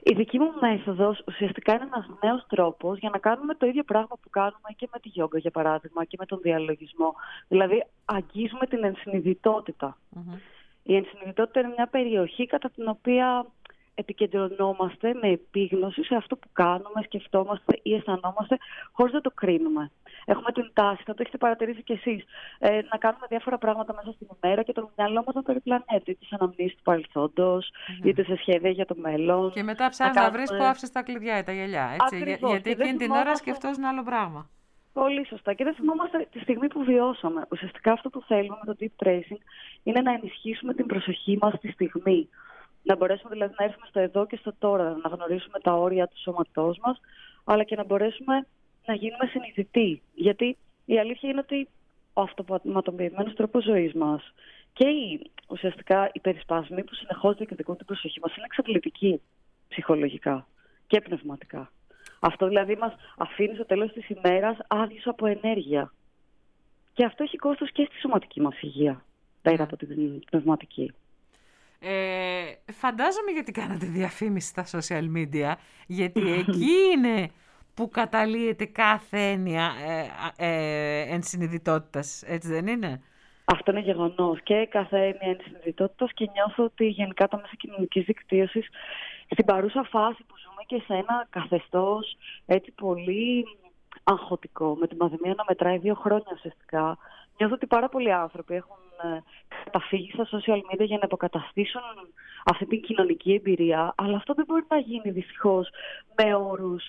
Η δική μου μέθοδος ουσιαστικά είναι ένας νέος τρόπος για να κάνουμε το ίδιο πράγμα που κάνουμε και με τη γιόγκα, για παράδειγμα, και με τον διαλογισμό. Δηλαδή, αγγίζουμε την ενσυνειδητότητα. Η ενσυνειδητότητα είναι μια περιοχή κατά την οποία επικεντρωνόμαστε με επίγνωση σε αυτό που κάνουμε, σκεφτόμαστε ή αισθανόμαστε, χωρίς να το κρίνουμε. Έχουμε την τάση, θα το έχετε παρατηρήσει κι εσείς, να κάνουμε διάφορα πράγματα μέσα στην ημέρα και το μυαλό μας να περιπλανέται, είτε σε αναμνήσεις του παρελθόντος, είτε σε σχέδια για το μέλλον. Και μετά ψάχνεις να βρεις που άφησες τα κλειδιά ή τα γυαλιά. Έτσι, γιατί εκείνη την ώρα σκεφτόσουν άλλο πράγμα. Πολύ σωστά. Και δεν θυμόμαστε τη στιγμή που βιώσαμε. Ουσιαστικά αυτό που θέλουμε με το deep tracing είναι να ενισχύσουμε την προσοχή μας στη στιγμή. Να μπορέσουμε δηλαδή να έρθουμε στο εδώ και στο τώρα, να γνωρίσουμε τα όρια του σώματός μας, αλλά και να μπορέσουμε να γίνουμε συνειδητοί. Γιατί η αλήθεια είναι ότι ο αυτοματοποιημένος τρόπος ζωής μας και ουσιαστικά οι περισπάσμοι που συνεχώς διεκδικούν την προσοχή μας είναι εξαντλητικοί ψυχολογικά και πνευματικά. Αυτό δηλαδή μας αφήνει στο τέλος της ημέρας άδειους από ενέργεια. Και αυτό έχει κόστος και στη σωματική μας υγεία, πέρα από την πνευματική. Φαντάζομαι γιατί κάνατε διαφήμιση στα social media, γιατί εκεί είναι που καταλύεται κάθε έννοια ενσυνειδητότητας, έτσι δεν είναι? Αυτό είναι γεγονός. Και κάθε έννοια ενσυνειδητότητας, και νιώθω ότι γενικά τα μέσα κοινωνικής δικτύωσης στην παρούσα φάση που ζούμε και σε ένα καθεστώς έτσι πολύ αγχωτικό, με τη πανδημία να μετράει 2 χρόνια ουσιαστικά, νιώθω ότι πάρα πολλοί άνθρωποι έχουν καταφύγει στα social media για να υποκαταστήσουν αυτή την κοινωνική εμπειρία, αλλά αυτό δεν μπορεί να γίνει δυστυχώς με όρους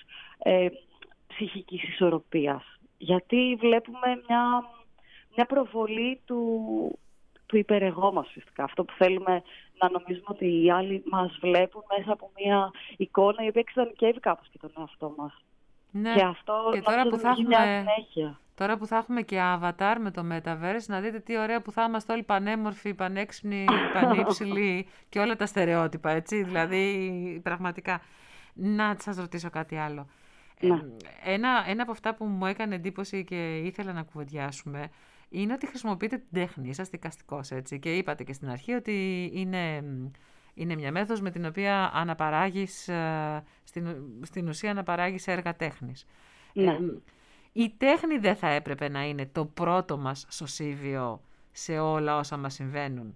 ψυχικής ισορροπίας. Γιατί βλέπουμε μια προβολή του υπερεγώ μας ουσιαστικά. Αυτό που θέλουμε να νομίζουμε ότι οι άλλοι μας βλέπουν μέσα από μια εικόνα η οποία εξειδανικεύει κάπως και τον εαυτό μας. Ναι. Και αυτό και τώρα που θα έχουμε μια συνέχεια. Τώρα που θα έχουμε και avatar με το Metaverse, να δείτε τι ωραία που θα είμαστε όλοι πανέμορφοι, πανέξυπνοι, πανύψηλοι και όλα τα στερεότυπα, έτσι, δηλαδή πραγματικά. Να σας ρωτήσω κάτι άλλο. Ναι. Ένα από αυτά που μου έκανε εντύπωση και ήθελα να κουβεντιάσουμε είναι ότι χρησιμοποιείτε την τέχνη, είσαστε δικαστικός, έτσι, και είπατε και στην αρχή ότι είναι μια μέθοδος με την οποία αναπαράγεις, στην ουσία αναπαράγεις έργα τέχνης. Ναι. Η τέχνη δεν θα έπρεπε να είναι το πρώτο μας σωσίβιο σε όλα όσα μας συμβαίνουν?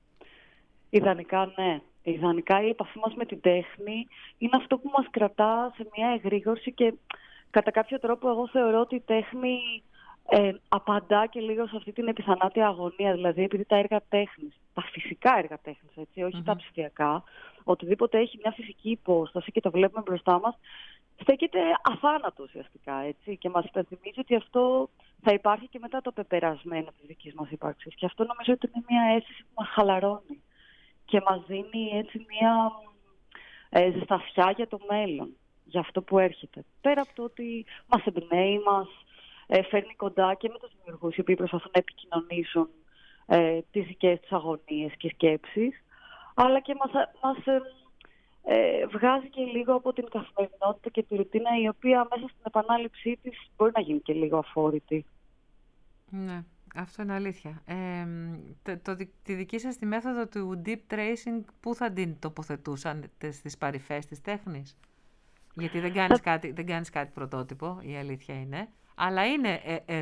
Ιδανικά ναι. Ιδανικά η επαφή μας με την τέχνη είναι αυτό που μας κρατά σε μια εγρήγορση και κατά κάποιο τρόπο εγώ θεωρώ ότι η τέχνη απαντά και λίγο σε αυτή την επιθανάτια αγωνία. Δηλαδή επειδή τα έργα τέχνης, τα φυσικά έργα τέχνης, έτσι, όχι τα ψηφιακά, οτιδήποτε έχει μια φυσική υπόσταση και το βλέπουμε μπροστά μας, στέκεται αθάνατο ουσιαστικά, έτσι, και μας υπενθυμίζει ότι αυτό θα υπάρχει και μετά το πεπερασμένο της δικής μας ύπαρξης. Και αυτό νομίζω ότι είναι μια αίσθηση που μας χαλαρώνει και μας δίνει έτσι μια ζεστασιά για το μέλλον, για αυτό που έρχεται. Πέρα από το ότι μας εμπνέει, μας φέρνει κοντά και με τους δημιουργούς οι οποίοι προσπαθούν να επικοινωνήσουν τις δικές τους αγωνίες και σκέψεις, αλλά και μας βγάζει και λίγο από την καθημερινότητα και τη ρουτίνα, η οποία μέσα στην επανάληψή της μπορεί να γίνει και λίγο αφόρητη. Ναι, αυτό είναι αλήθεια. Τη δική σας τη μέθοδο του deep tracing, πού θα την τοποθετούσαν στις παρυφές της τέχνης? Γιατί δεν κάνεις κάτι πρωτότυπο, η αλήθεια είναι. Αλλά είναι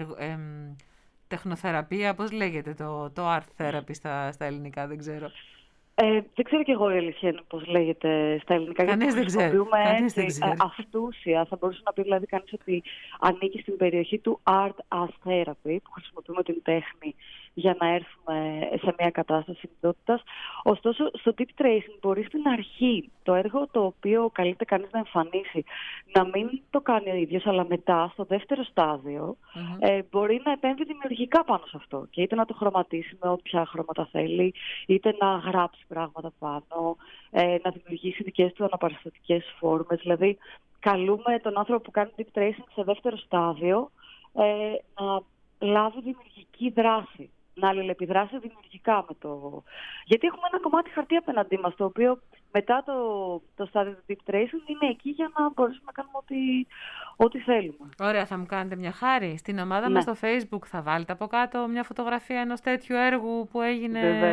τεχνοθεραπεία, πώς λέγεται το art therapy στα ελληνικά, δεν ξέρω. Δεν ξέρω κι εγώ η αλήθεια είναι πώς λέγεται στα ελληνικά. Κανείς δεν ξέρει. Αυτούσια, θα μπορούσε να πει δηλαδή κανείς ότι ανήκει στην περιοχή του art as therapy, που χρησιμοποιούμε την τέχνη για να έρθουμε σε μια κατάσταση συνειδητότητας. Ωστόσο, στο deep tracing μπορεί στην αρχή το έργο το οποίο καλείται κανείς να εμφανίσει να μην το κάνει ο ίδιος, αλλά μετά, στο δεύτερο στάδιο, μπορεί να επέμβει δημιουργικά πάνω σε αυτό. Και είτε να το χρωματίσει με όποια χρώματα θέλει, είτε να γράψει πράγματα πάνω, να δημιουργήσει δικές του αναπαραστατικές φόρμες. Δηλαδή, καλούμε τον άνθρωπο που κάνει deep tracing σε δεύτερο στάδιο να λάβει δημιουργική δράση, να αλληλεπιδράσει δημιουργικά με το... Γιατί έχουμε ένα κομμάτι χαρτί απέναντί μας, το οποίο μετά το στάδιο του deep tracing είναι εκεί για να μπορέσουμε να κάνουμε ό,τι θέλουμε. Ωραία, θα μου κάνετε μια χάρη. Στην ομάδα μας στο Facebook θα βάλετε από κάτω μια φωτογραφία ενός τέτοιου έργου που έγινε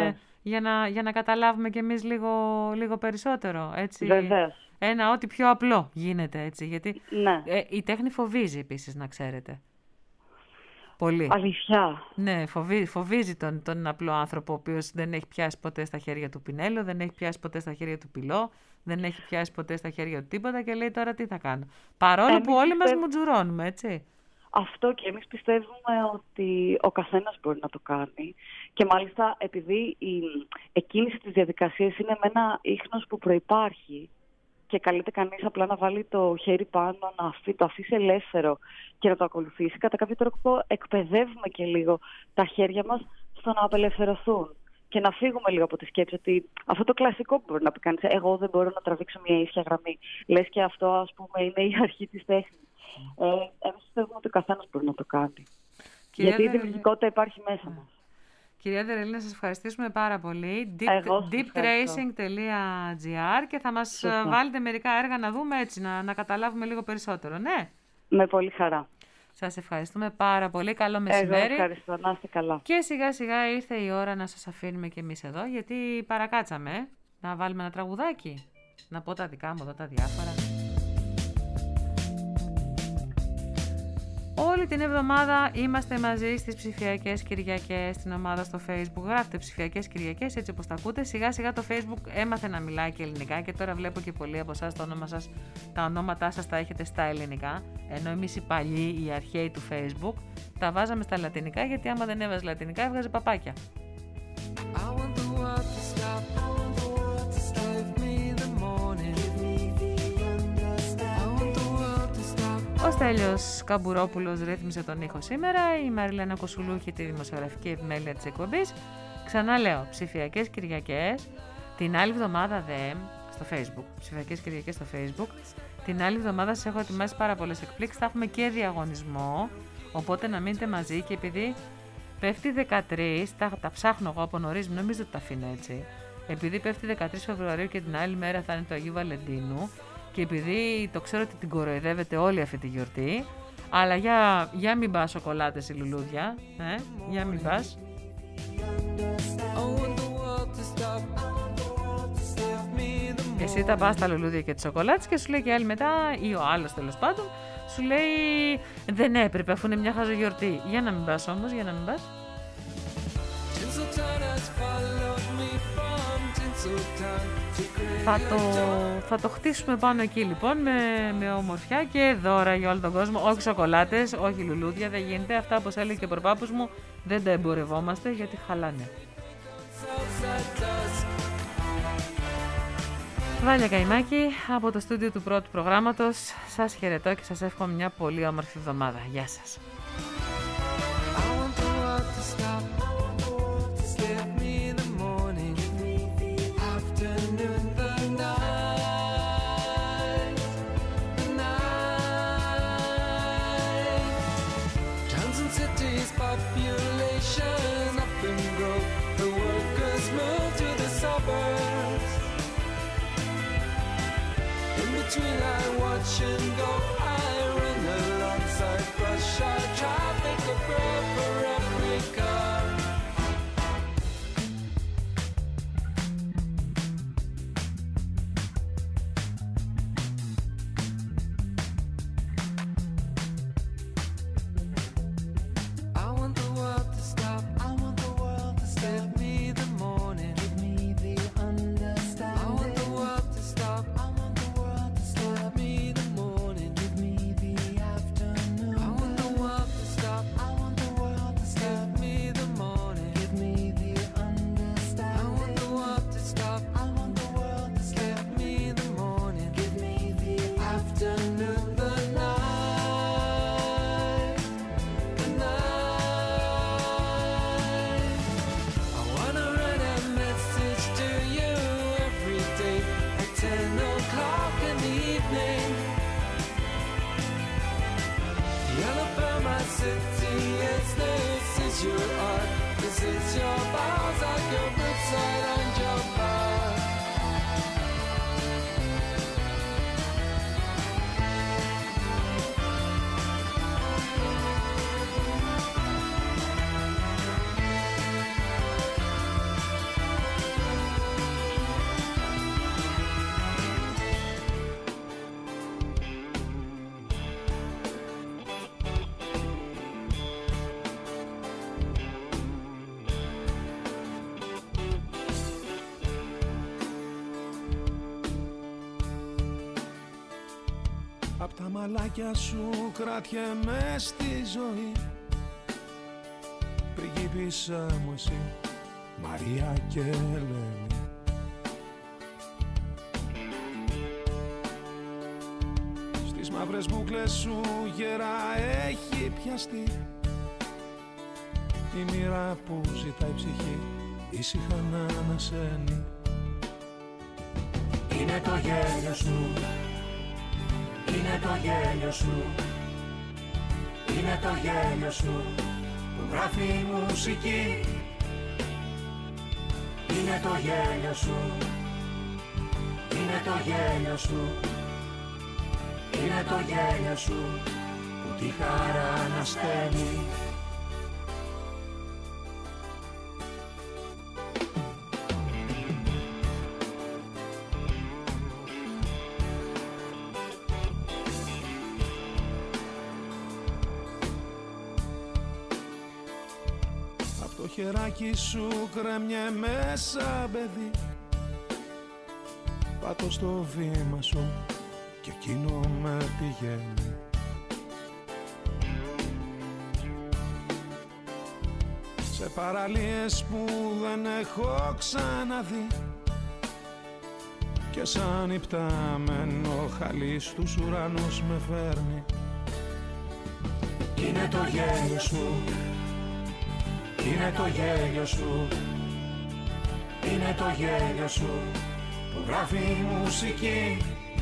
για να καταλάβουμε κι εμείς λίγο περισσότερο, έτσι. Βεβαίως. Ένα ό,τι πιο απλό γίνεται, έτσι, γιατί Ναι. η τέχνη φοβίζει επίσης, να ξέρετε. Πολύ. Αλήθεια. Ναι, φοβίζει τον απλό άνθρωπο, ο οποίος δεν έχει πιάσει ποτέ στα χέρια του πινέλο, δεν έχει πιάσει ποτέ στα χέρια του πυλό, δεν έχει πιάσει ποτέ στα χέρια του τίποτα και λέει τώρα τι θα κάνω. Παρόλο που όλοι μας μουτζουρώνουμε, έτσι. Αυτό, και εμείς πιστεύουμε ότι ο καθένας μπορεί να το κάνει. Και μάλιστα επειδή η εκκίνηση της διαδικασίας είναι με ένα ίχνος που προϋπάρχει και καλείται κανείς απλά να βάλει το χέρι πάνω, να το αφήσει ελεύθερο και να το ακολουθήσει, κατά κάποιο τρόπο εκπαιδεύουμε και λίγο τα χέρια μας στο να απελευθερωθούν και να φύγουμε λίγο από τη σκέψη ότι αυτό το κλασικό που μπορεί να πει κανείς, εγώ δεν μπορώ να τραβήξω μια ίσια γραμμή. Λες και αυτό, ας πούμε, είναι η αρχή της τέχνης. Εμείς πιστεύουμε ότι ο καθένας μπορεί να το κάνει. Γιατί η δημιουργικότητα υπάρχει μέσα μας. Κυρία Ντερελή, να σας ευχαριστήσουμε πάρα πολύ. deeptracing.gr και θα μας βάλετε μερικά έργα να δούμε, έτσι, να καταλάβουμε λίγο περισσότερο, ναι. Με πολύ χαρά. Σας ευχαριστούμε πάρα πολύ. Καλό μεσημέρι. Εγώ ευχαριστώ. Να είστε καλά. Και σιγά σιγά ήρθε η ώρα να σας αφήνουμε κι εμείς εδώ, γιατί παρακάτσαμε. Να βάλουμε ένα τραγουδάκι. Να πω τα δικά μου εδώ τα διάφορα. Όλη την εβδομάδα είμαστε μαζί στις ψηφιακές Κυριακές, στην ομάδα στο Facebook. Γράφτε ψηφιακές Κυριακές, έτσι όπως τα ακούτε. Σιγά σιγά το Facebook έμαθε να μιλάει και ελληνικά και τώρα βλέπω και πολλοί από εσάς τα ονόματά σας τα έχετε στα ελληνικά. Ενώ εμείς οι παλιοί, οι αρχαίοι του Facebook, τα βάζαμε στα λατινικά, γιατί άμα δεν έβαζε λατινικά έβγαζε παπάκια. Ο Στέλιος Καμπουρόπουλος ρύθμισε τον ήχο σήμερα, η Μαριλένα Κοσουλούχη τη δημοσιογραφική επιμέλεια της εκπομπής. Ξανά λέω, ψηφιακές Κυριακές, την άλλη εβδομάδα στο Facebook, ψηφιακές Κυριακές στο Facebook, την άλλη εβδομάδα σας έχω ετοιμάσει πάρα πολλές εκπλήξεις, θα έχουμε και διαγωνισμό, οπότε να μείνετε μαζί και επειδή πέφτει 13, τα ψάχνω εγώ από νωρίς, νομίζω ότι τα αφήνω έτσι, επειδή πέφτει 13 Φεβρουαρίου και την άλλη μέρα θα είναι το Αγίου Βαλεντίνου, και επειδή το ξέρω ότι την κοροϊδεύετε όλη αυτή τη γιορτή, αλλά για μην πας σοκολάτες ή λουλούδια, για μην πας. Εσύ τα πας τα λουλούδια και τις σοκολάτες και σου λέει και άλλη μετά, ή ο άλλος τέλος πάντων, σου λέει δεν έπρεπε αφού είναι μια χαζογιορτή. Για να μην πας όμως, για να μην πας. Θα το χτίσουμε πάνω εκεί λοιπόν με ομορφιά και δώρα για όλο τον κόσμο. Όχι σοκολάτες, όχι λουλούδια, δεν γίνεται. Αυτά όπως έλεγε και ο προπάπους μου, δεν τα εμπορευόμαστε γιατί χαλάνε. Βάλια Καϊμάκη από το στούντιο του πρώτου προγράμματος. Σας χαιρετώ και σας εύχομαι μια πολύ όμορφη εβδομάδα. Γεια σας. I watch and go, I run alongside rush hour traffic, a prayer for every car. I want the world to stop, I want the world to stop. Give me the morning, give me the understanding. I want the world to stop, I want the world to stop. Give me the morning, give me the afternoon. I want the world to stop, I want the world to stop. Give me the morning, give me the understanding. I want the world to stop, I want the world to stop. Give me the morning, give me the afternoon, the night, the night. I wanna write a message to you every day at 10 o'clock in the evening. Yellow burn my city, it's this is your art, this is your bars, like your brookside and your bar. Απ' τα μαλάκια σου κρατιέμαι στη ζωή. Πριγκίπισσα μου εσύ, Μαρία και Ελένη. Στις μαύρες μπούκλες σου γερά έχει πιαστεί η μοίρα που ζητάει ψυχή ήσυχα να ανασένει. Είναι το γέλιο σου, είναι το γέλιο σου, είναι το γέλιο σου που γράφει μουσική. Είναι το γέλιο σου, είναι το γέλιο σου, είναι το γέλιο σου που τη χαρά ανασταίνει. Το χεράκι σου κρέμιε μέσα παιδί. Πάτω στο βήμα σου και εκείνο με πηγαίνει. Σε παραλίες που δεν έχω ξαναδεί και σαν υπτάμενο χαλί στους ουρανούς με φέρνει. Είναι το γέλιο σου, είναι το γέλιο σου, είναι το γέλιο σου που γράφει μουσική.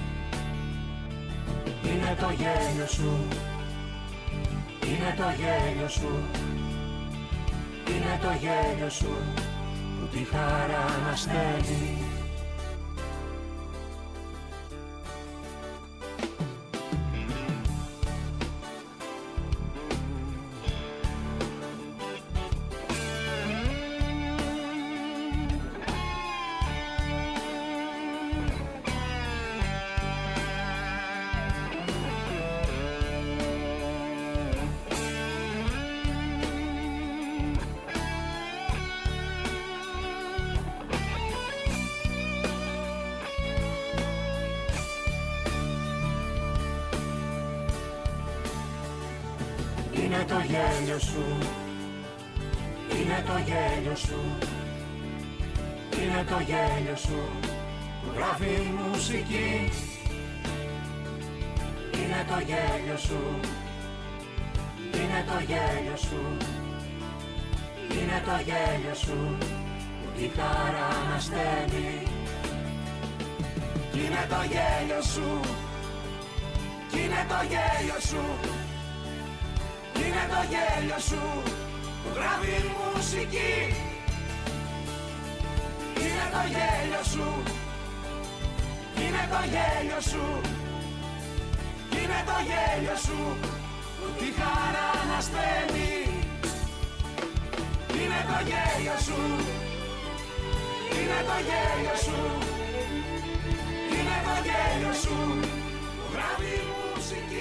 Είναι το γέλιο σου, είναι το γέλιο σου, είναι το γέλιο σου που τη χαρά ανασταίνει. Είναι το γέλιο σου, είναι το γέλιο σου, είναι το γέλιο σου που γράφει μουσική. Είναι το γέλιο σου, είναι το γέλιο σου, είναι το γέλιο σου που τη χαρά ανασταίνει. Είναι το γέλιο σου, είναι το γέλιο σου, είναι το γέλιο σου που γράφει μουσική. Είναι το γέλιο σου, είναι το γέλιο σου, είναι το γέλιο σου που τη χαρά ανασταίνει. Είναι το γέλιο σου, είναι το γέλιο σου,